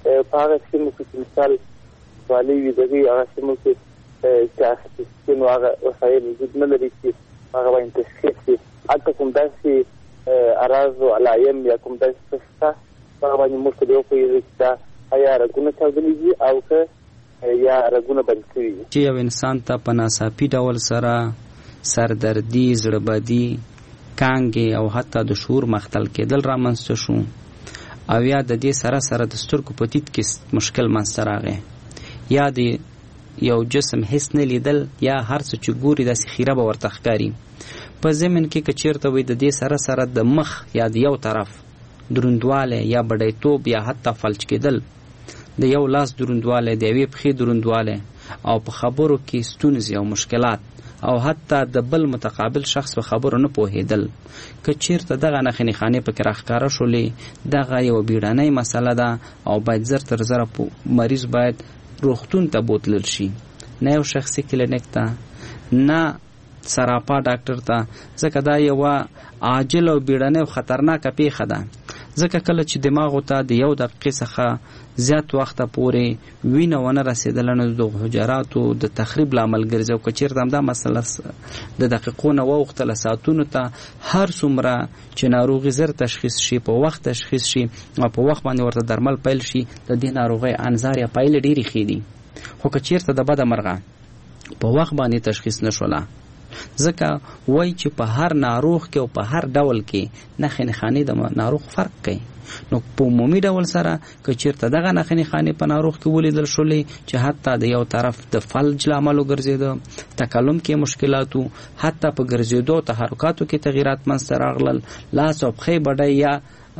په هغه سیمو کې چې مثال والي وي دغه هغه سیمو کې چې اخیستنو هغه وسایل وجود نه لري چې هغه باندې تشخیص شي. هلته کوم داسې اراز او علایم یا کوم داسې څه هغه باندې موږ ته وپوهېږو چې دا ایا رګونه چاودلي دي او که یا رګونه بند کړي دي. چې یو انسان ته په ناڅاپي ډول سره سردردي، زړهبدي، کانګې او حتی د شعور مختل کېدل رامنځته شو او یا د دې سره سره د سترګو په دید کې مشکل منځته راغی، یا د یو جسم حس نه لیدل یا هر څه چې ګوري داسې خیره به ورته ښکاري. په ضمن کې که چېرته وي د دې سره سره د مخ یا د یو طرف دروندوالی یا بډیتوب یا حتی فلج کېدل، د یو لاس دروندوالی، د یوې پښې دروندوالی او په خبرو کې ستونزې او مشکلات او حتی د بل متقابل شخص په خبرو نه پوهېدل، که چېرته دغه نښې نښانې پکې راښکاره شولې، دغه یوه بیړنۍ مسله ده او باید زر تر زره مریض باید روغتون ته بوتلل شي، نه یو شخصي کلینیک ته، نه سراپا ډاکټر ته، ځکه دا یوه عاجل او بیړنۍ او خطرناکه پیښه ده. ځکه کله چې دماغو ته د یو دقیقې څخه زیات وخته پورې وینه ونه رسېدله نو د حجراتو د تخریب لامل ګرځي او که چېرته همدا مسله د دقیقو نه واوښتله ساعتونو ته، هر څومره چې ناروغي زر تشخیص شي، په وخت تشخیص شي او په وخت باندې ورته درمل پیل شي، د دې ناروغۍ انظار یا پایلې ډېرې ښې دي. خو که چېرته د بده مرغه په وخت باندې تشخیص نه شوله، ځکه وایي چې په هر ناروغ کې او په هر ډول کې نښې نښانې د ناروغ فرق کوي. نو په عمومي ډول سره که چېرته دغه نښې نښانې په ناروغ کې ولیدل شولې چې حتی د یو طرف د فلج لامل وګرځېده، تکلم کې مشکلات وو، حتی په ګرځېدو او تحرکاتو کې تغییرات منځته راغلل، لاس او پښې بډۍ یا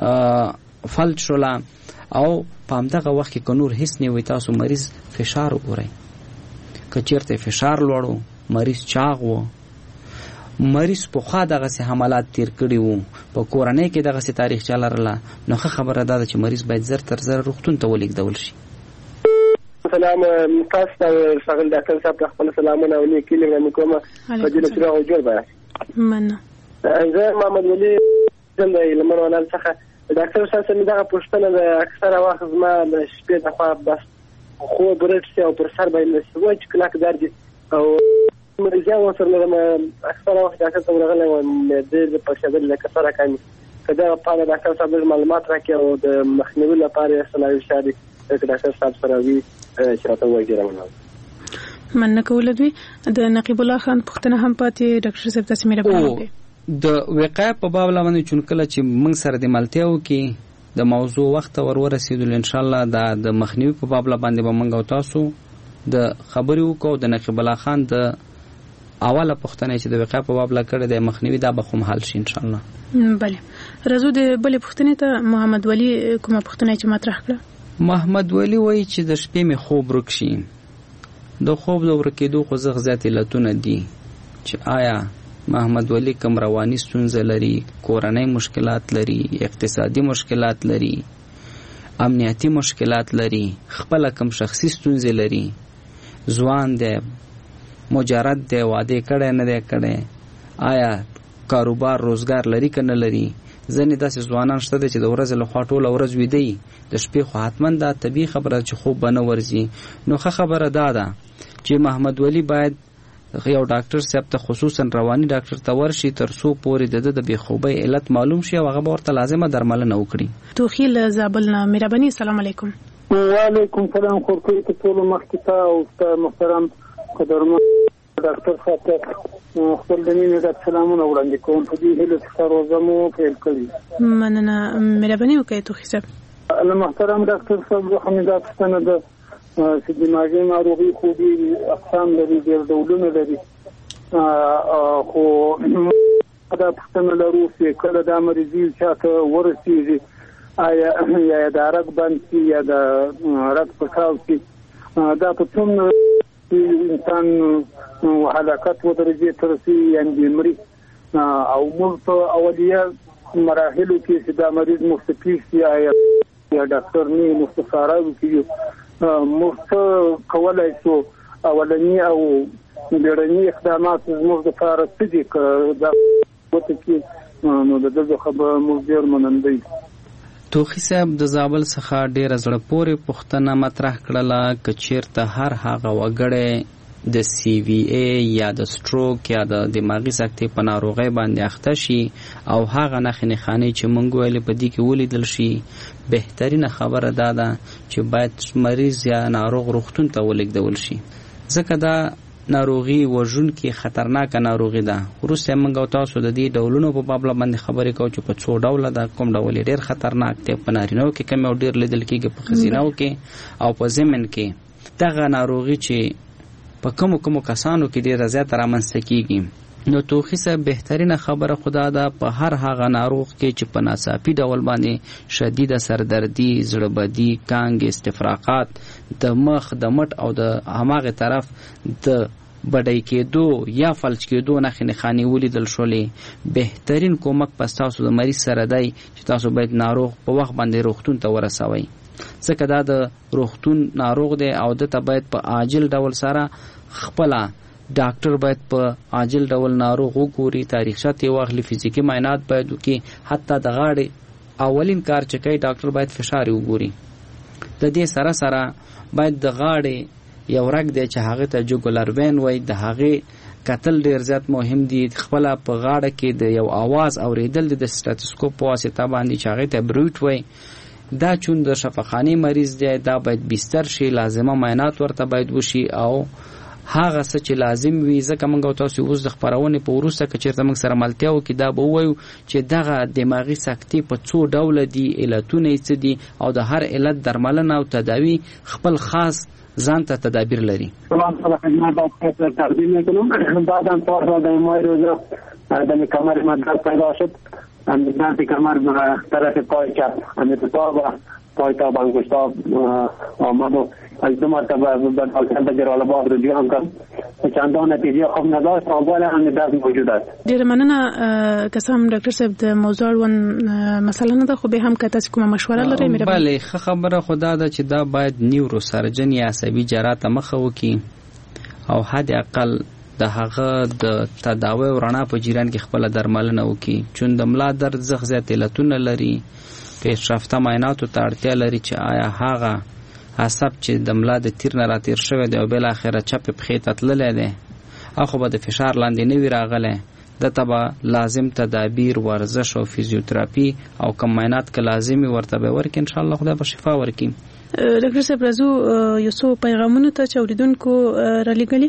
فلج شوله او په همدغه وخت کې که نور هیڅ نه وي، تاسو مریض فشار وګورئ. که چېرته فشار لوړ و، مریض چاغ و، مریض پخوا دغسې حملات تیر کړي وو، په کورنۍ کې دغسې تاریخچه لرله، نو ښه خبره دا ده چې مریض باید زر تر زره روغتون ته ولېږدول شي. سلام تاسو ته ښاغلي ډاکټر صاحب ته خپل سلامونه او نیکي لیږم کوم. فضیلت الله جوړ باید مننه. زه محمد ولي د لمن ونال څخه ډاکټر صاحب سره دغه پوښتنه د اکثره وخت زما د شپې د خوا بس خوب رټ شي او پر سر باندې وایي چې کلک درد او مریضان ورسره لرم. اکثره وخت ډاکټر ته ورغلی وم ډېر پړسېدل لکه سره کمي، که دغه په اړه ډاکټر صاحب لږ معلومات راکړي او د مخنیوي لپاره یې صلاح ارشاد که ډاکټر صاحب سره وي چې راته ووایي ډېره مننه. مننه کوله دوی د نقیب الله خان پوښتنه هم پاتې ډاکټر صاحب تاسې مهرباني وکړئ. د وقایې په باب باندې چې کله چې موږ سره د ملتیا وکړي د موضوع وخت ورسېدل، انشاءالله دا د مخنیوي په باب باندې به موږ او تاسو د خبرې وکړو. د نقیب الله خان د اوله پوښتنه چې د وقایې په باب کړې د مخنیوي دا به خو حل شي انشاءالله. بله راځو د بلې پوښتنې ته. محمد ولی کومه پوښتنه چې مطرح کړه؟ محمد ولی وایي چې د شپې مې خوب ورک شي. د خوب د ورکېدو خو زغ زیات علتونه دي چې آیا محمد ولی کم رواني ستونزه لري، کورنۍ مشکلات لري، اقتصادي مشکلات لري، امنیتي مشکلات لري، خپل کم شخصي ستونزې لري، ځوان دی، مجرد دی، واده کړی نه دی کړی، آیا کاروبار روزګار لري که نه لري. ځینې داسې ځوانان شته دي چې د ورځې لخوا ټوله ورځ ویده وي، د شپې خو حتما دا طبیعي خبره چې خوب به نه ورځي. نو ښه خبره دا ده چې محمد ولی باید یو ډاکټر صاحب ته خصوصا رواني ډاکټر ته ورشي تر څو پورې د بې خوبۍ علت معلوم شي او هغه به ورته لازمه درملنه وکړي. توخیل زابل نه مهرباني. السلام علیکم. وعلیکم سلام. خورکوي ته ټولو مخکې ته او محترم قدرمن ډاکټر صاحب ته خپل د مینې د سلامونه وړاندې کوم. په دې هیله چې روزه مو پیل کړي. مننه مهرباني وکړئ توخي صاحب. محترم ډاکټر صاحب زه هم دا پوښتنه ده چې دماغي ناروغي خو دې اقسام لري، ډېر ډولونه لري، خو دا پوښتنه لرو چې کله دا مریضي چاته ورسېږي آیا د رګ بند شي یا د رګ پړساو شي، دا په څومره انسان هلاکت ودرجې ته رسېږي یعنې مري او موږ په اولیه مراحلو کې چې دا مریض مستفید شي آیا ډاکټر نه مستشاره وکړي موږ څه کولی شو اولني او بیړني اقدامات زموږ دپاره څه دي که دا وته کې نو د دغه خبره موږ ډېر مننده یو. توخی صاحب د زابل څخه ډیره زړه پورې پوښتنه مطرح کړله که چیرته هر هغه وګړی د سی وی ای یا د سټروک یا د دماغي سکتې په ناروغۍ باندې اخته شي او هغه نښې نښانې چې موږ ویلې په دې کې ولیدل شي، بهترینه خبره دا ده چې باید مریض یا ناروغ روغتون ته ولېږدول شي، ځکه دا ناروغي وژونکې خطرناکه ناروغي ده. وروسته موږ او تاسو د دې ډولونو په باب باندې خبرې کوو چې په څو ډوله ده، کوم ډول ډېر خطرناک دی، په نارینه‌و کې کم او ډېر لیدل کېږي، په ښځینه‌و کې او په ضمن کې دغه ناروغي چې په کومو کسانو کې ډېره زیاته رامنځته کېږي. نو توخی صاحب بهترینه خبره خدا ده په هر هغه ناروغ کې چې په ناڅاپي ډول باندې شدیده سردردي، زړهبدي، کانګ، استفراقات، د مخ، د مټ او د هماغه طرف د بډای کېدو یا فلج کېدو نښې نښانې ولیدل شولې، بهترین کومک په ستاسو د مریض سره دی چې تاسو باید ناروغ په وخت باندې روغتون ته ورسوئ، ځکه دا د روغتون ناروغ دی او دته باید په عاجل ډول سره خپله ډاکټر باید په عاجل ډول ناروغ وګوري، تاریخچه یې واخلي، فزیکي معاینات باید وکړي، حتی د غاړې اولین کار چې کوي ډاکټر باید فشار وګوري. د دې سره سره باید د غاړې یو رګ دی چې هغه ته جوګولر وین وایي، د هغې کتل ډېر زیات مهم دي. خپله په غاړه کې د یو आवाज اورېدل د سټاتوسکوپ په واسطه باندې چې هغې ته بروټ وایي. دا چون د شفاخانې مریض دی دا باید بستر شي، لازمه معاینات ورته باید وشي او هغه څه چې لازم وي، ځکه موږ او تاسو اوس د خپرونې په وروسته که چېرته موږ سره ملتیا وکړي دا به ووایو چې دغه دماغي سکتې په څو ډوله دي، علتونه یې څه دي او د هر علت درملنه او تداوي خپل خاص ځان ته تدابیر لري. سلام سره خدمت تقدیم میکنم. بعدم پارسال در ماه روز در کمر مدرس پیدا شد، درد کمر طرف پای چپ اتفاق و پای تا انگشتاب آمد و از 2 مرتبه به دکتر جلال آباد رجوع هم کرد، چندان نتیجه خوب نداشت، اول هم درد موجود است. ډېره مننه که څه هم ډاکټر صاحب د موضوع اړوند مسله نه ده، خو به هم که تاسو کومه مشوره لرئ بله ښه خبره خو دا ده چې دا باید نیورو سرجن یا عصبي جراح ته مخه وکړي او حد اقل د هغه د تداوی او رڼا په جریان کې خپله درملنه وکړي، چون د ملا درد زغ زیات علتونه لري، پیشرفته معایناتو ته اړتیا لري چې آیا هغه عصب چې د ملا د تیر نه راتیر شوی دی او بالاخره چپې پښې ته تللی دی خو به د فشار لاندې نه وي راغلی، دته به لازم تدابیر، ورزش او فیزیوتراپي او کوم معاینات که لازمي ورته به ورکړي، انشاءالله خدای به شفا ورکړي. ډاکټر صاحب راځو یو څو پیغامونو ته چې اورېدونکو رالیږلي.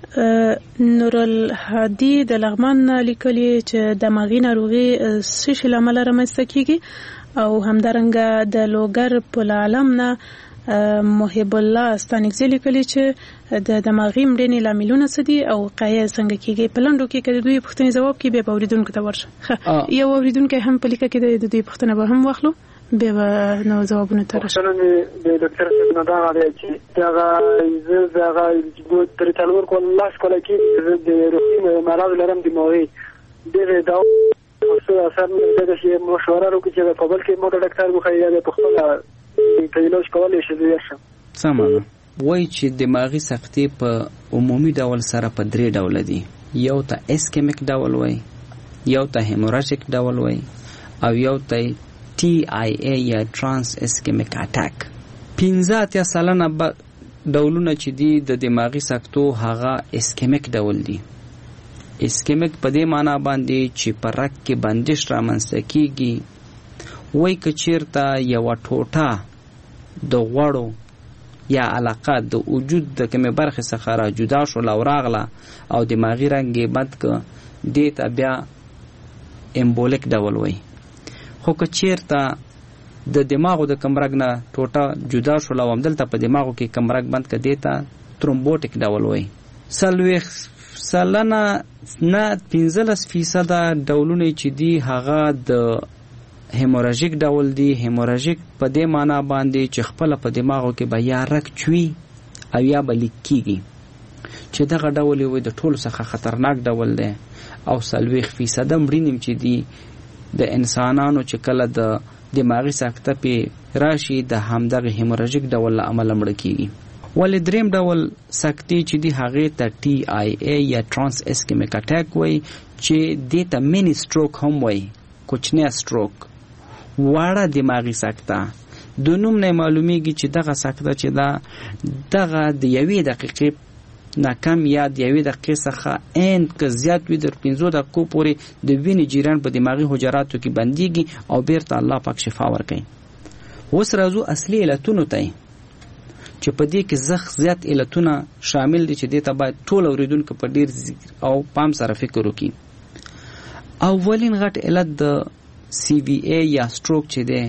نورالهادي د لغمان لیکلي چې دماغي ناروغي څه شي له امله رامنځته کېږي او همدارنګه د لوګر پل عالم نه محب الله ستانکزی لیکلي چې د دماغي مړینې لاملونه څه دي او وقایه څنګه کېږي. په لنډو کې که د دوی پوښتنې ځواب کې بیا به اورېدونکو ته ورشه. یو اورېدونکی هم په لیکه کې د دوی پوښتنه به هم واخلو، بیا به نو ځوابونه ته راشو. د ډاکټر صاحب نه دا غواړي چې دغه دغه تر څلور کال لاس کال کې د روغتي مرض لرم دماغي ډېر دا څه اثر نه ده چې مشوره وکړي چې په بل کې مو ډاکټر مخې یا په خپل په علاج کولای شي زیاشه. سمه وایي چې دماغي سختي په عمومي ډول سره په 3 ډول دي، یو ته اسکیمیک ډول وایي، یو ته هیموراجیک ډول وایي او یو ته TIA یا ترانس اسکیمیک اٹیک. 15% ډولونه چې دي د دماغي سکتو هغه اسکیمیک ډول دي. اسکیمیک په دې معنا باندې چې په رګ کې بندش رامنځته کېږي، وایي که چېرته یوه ټوټه د غوړو یا علاقه د وجود د کومې برخې څخه را جدا شوله او راغله او دماغي رنګ یې بد که، دې ته بیا امبولیک ډول وایي. خو که چېرته د دماغو د کوم رګ نه ټوټه جدا شوله او همدلته په دماغو کې کوم رګ بند که، دې ته ترومبوټیک ډول وایي. 15% ډولونه چې دي هغه د هیموراجیک ډول دی. هیموراجیک په دې معنا باندې چې خپل په دماغو کې به یا رګ چوي او یا به لیک کیږي، چې دغه ډول وي د ټولو څخه خطرناک ډول دی او 40% مړینې چې دي د انسانانو چې کله د دماغي سکته په راشي د همدغه هیموراجیک ډول له امله مړه کیږي. ولې دریم ډول سکتې چې دي هغې ته TIA یا ترانس اسکیمیک اټیک وایي چې دې ته مینی سټروک هم وایي، کوچنی سټروک. واړه دماغي سکته. د نوم نه معلومیږي چې دغه سکته چې دغه د 1 دقیقې نه کم یا د 1 دقیقې څخه که زیات وي تر 15 دقیقو پورې د وینې جریان په دماغي حجراتو کې بنديږي او بیرته الله پاک شفا ورکوي. اوس راځو اصلي علتونو ته چې په دې کې زیات علتونه شامل دي چې دې ته باید ټول اوریدونکو په ډیر او پام سره فکر وکړي. اولین غټ علت د CVA یا سټروک چې دی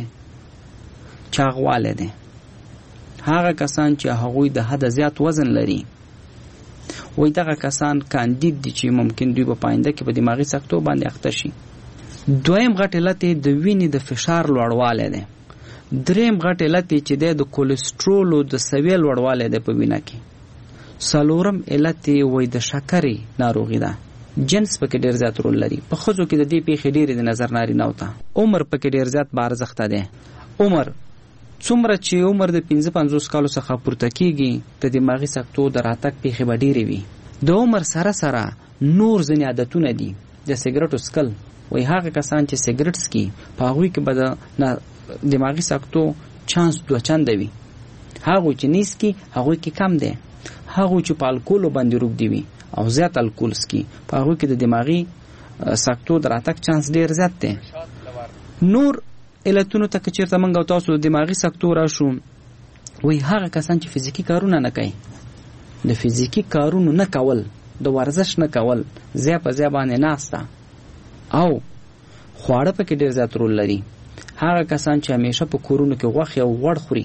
چاغواله دی. هغه کسان چې هغوی د حد زیات وزن لري وای دغه کسان کاندید دي چې ممکن دوی په پاینده کې په دماغي سکتو باندې اخته شي. دویم غټ علت د وینې د فشار لوړوالی دی. دریم غټ علت چې د کولیسټرول د سویې لوړوالی دی په وینه کې. څلورم علت وای د شکرې ناروغي ده. جنس پکې ډیر زیات رول لري. په ښځو کې د دې پیښې ډېرې د نظر نارینه وته. عمر پکې ډیر زیات بارزښته دی. عمر څومره چې عمر د 55 کالو څخه پورته کیږي د دماغي سکتو د راتګ پیښې به ډېرې وي. د عمر سره سره نور ځینې عادتونه دي. د سیګریټو څکل وای هغه کسان چې سیګریټ څکي په هغوی کې به د دماغي سکتو چانس 2 چنده وي. هغوی چې نه څکي هغوی کې کم دی. هغوی چې په الکولو باندې روږدي وي او زیات الکول څکي په هغوی کې د دماغي سکتو د راتګ چانس ډېر زیات دی. نور علتونو ته که چېرته موږ او تاسو د دماغي سکتو راشو وای هغه کسان چې فزیکي کارونه نه کوي. د فزیکي کارونو نه کول، د ورزش نه کول، ځای په ځای باندې ناسته او خواړه پکې ډېر زیات رول لري. هغه کسان چې همیشه په کورونو کې غوښې او غوړ خوري،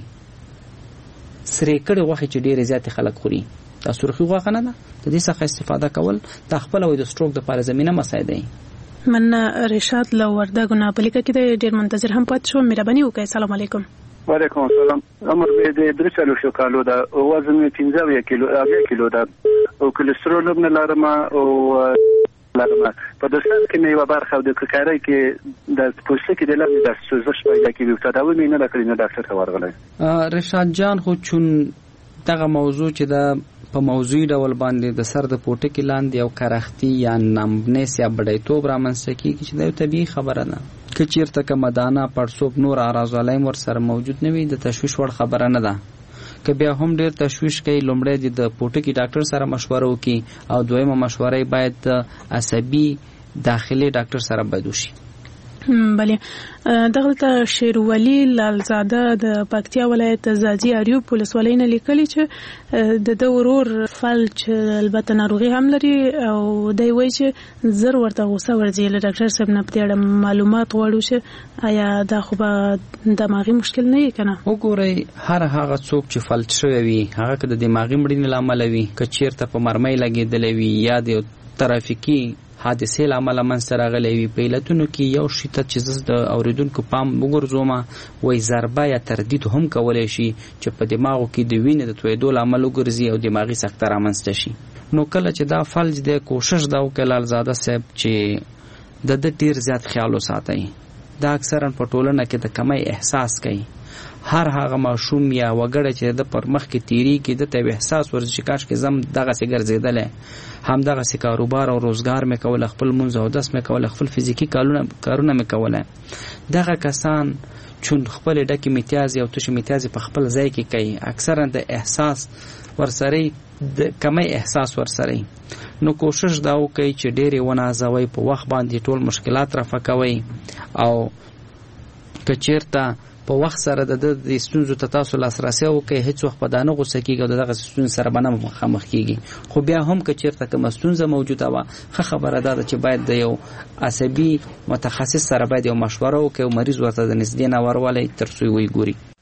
سرې کړې غوښې چې ډېرې زیاتې خلک خوري، دا سرخي غوښه نه ده. د دې څخه استفاده کول د خپل او د سټروک د لپاره زمينه مساعده دی. من رشاد له وردګو نه پلیکه کې ډېر منتظر هم پات شو. مهرباني وکړئ. السلام علیکم. وعلیکم السلام. عمر مې د 3 کالو ده، وزن مې 15 کیلو ده او کولېسترول هم لرم او په دسر کې مې یو برخه د ککارۍ کې د پوستکي کې د لمې د سوزش پیدا کیږي. تداوی مې نه کړی، نه ډاکټر ته ورغلی. رشاد جان خو چون دغه موضوع چې د په موضوعي ډول باندې د سر د پوټکي لاندې او کرختی یا نمبنس یا بډایتوب رامنځته کیږي چې دا یو طبیعي خبره ده. که چیرته کومه دانه پړسوب نور اعراض علایم ورسره موجود نه وي د تشویش وړ خبره نه ده. که بیا هم ډیر تشویش کوي لومړی د پوټکي ډاکټر سره مشوره وکړي او دویمه مشوره باید د عصبي داخلي ډاکټر سره باید وشي. بله دغلته شیرولی لالزاده د پکتیا ولایت زاجی اریوب ولسوالۍ نه لیکلي چې د ورور فلج البته ناروغي هم لري او دی وایي چې زر ورته غوسه ورځي. له ډاکټر صاحب نه په اړه معلومات غواړو چې آیا دا خو به دماغي مشکل نه وي که نه؟ وګورئ هر هغه څوک چې فلج شوی وي هغه که د دماغي مړینې له امله وي، که چېرته په مرمۍ لګېدلی وي یا د ترافیکي حادثې له امله منځته راغلی وي، په علتونو کې یو شي ته چې زه د اورېدونکو پام وګرځوم وایي ضربه یا تردید هم کولی شي چې په دماغو کې د وینې د تویدو له امله وګرځي او دماغي سکته رامنځته شي. نو کله چې دا فلج دی کوشش دا وکړي لالزاده صاحب چې د ډېر زیات خیال وساتئ. دا اکثرا په ټولنه کې د کمی احساس کوي. هر هغه ماشوم یا وګړی چې د پر مخ کې تیریږي د ته احساس ورځي چې کاش کې زم دغسې ګرځېدلی، هم دغسې کاروبار او روزګار مې کوله، خپل مونځ او اودس مې کوله، خپل فزیکي کارونه مې کوله. دغه کسان چون خپل ډکې میتیازې او تشې میتیازې په خپل ځای کې کوي، اکثرا د احساس ورسره د کمی احساس ورسره. نو کوشش دا وکړئ چې ډېرې ونازوئ، په وخت باندې ټول مشکلات رفع کوئ او که چېرته په وخت سره د ستونزو ته تاسو لاسرسی وکړئ، هیڅ وخت په دا نه غوسه کېږي او د دغه ستونزې سره به نه مخامخ کېږي. خو بیا هم که چېرته کومه ستونزه موجوده وه ښه خبره دا ده چې باید د یو عصبي متخصص سره باید یو مشوره وکړي او مریض ورته د نږدې نه ورولئ تر څو یې وګوري.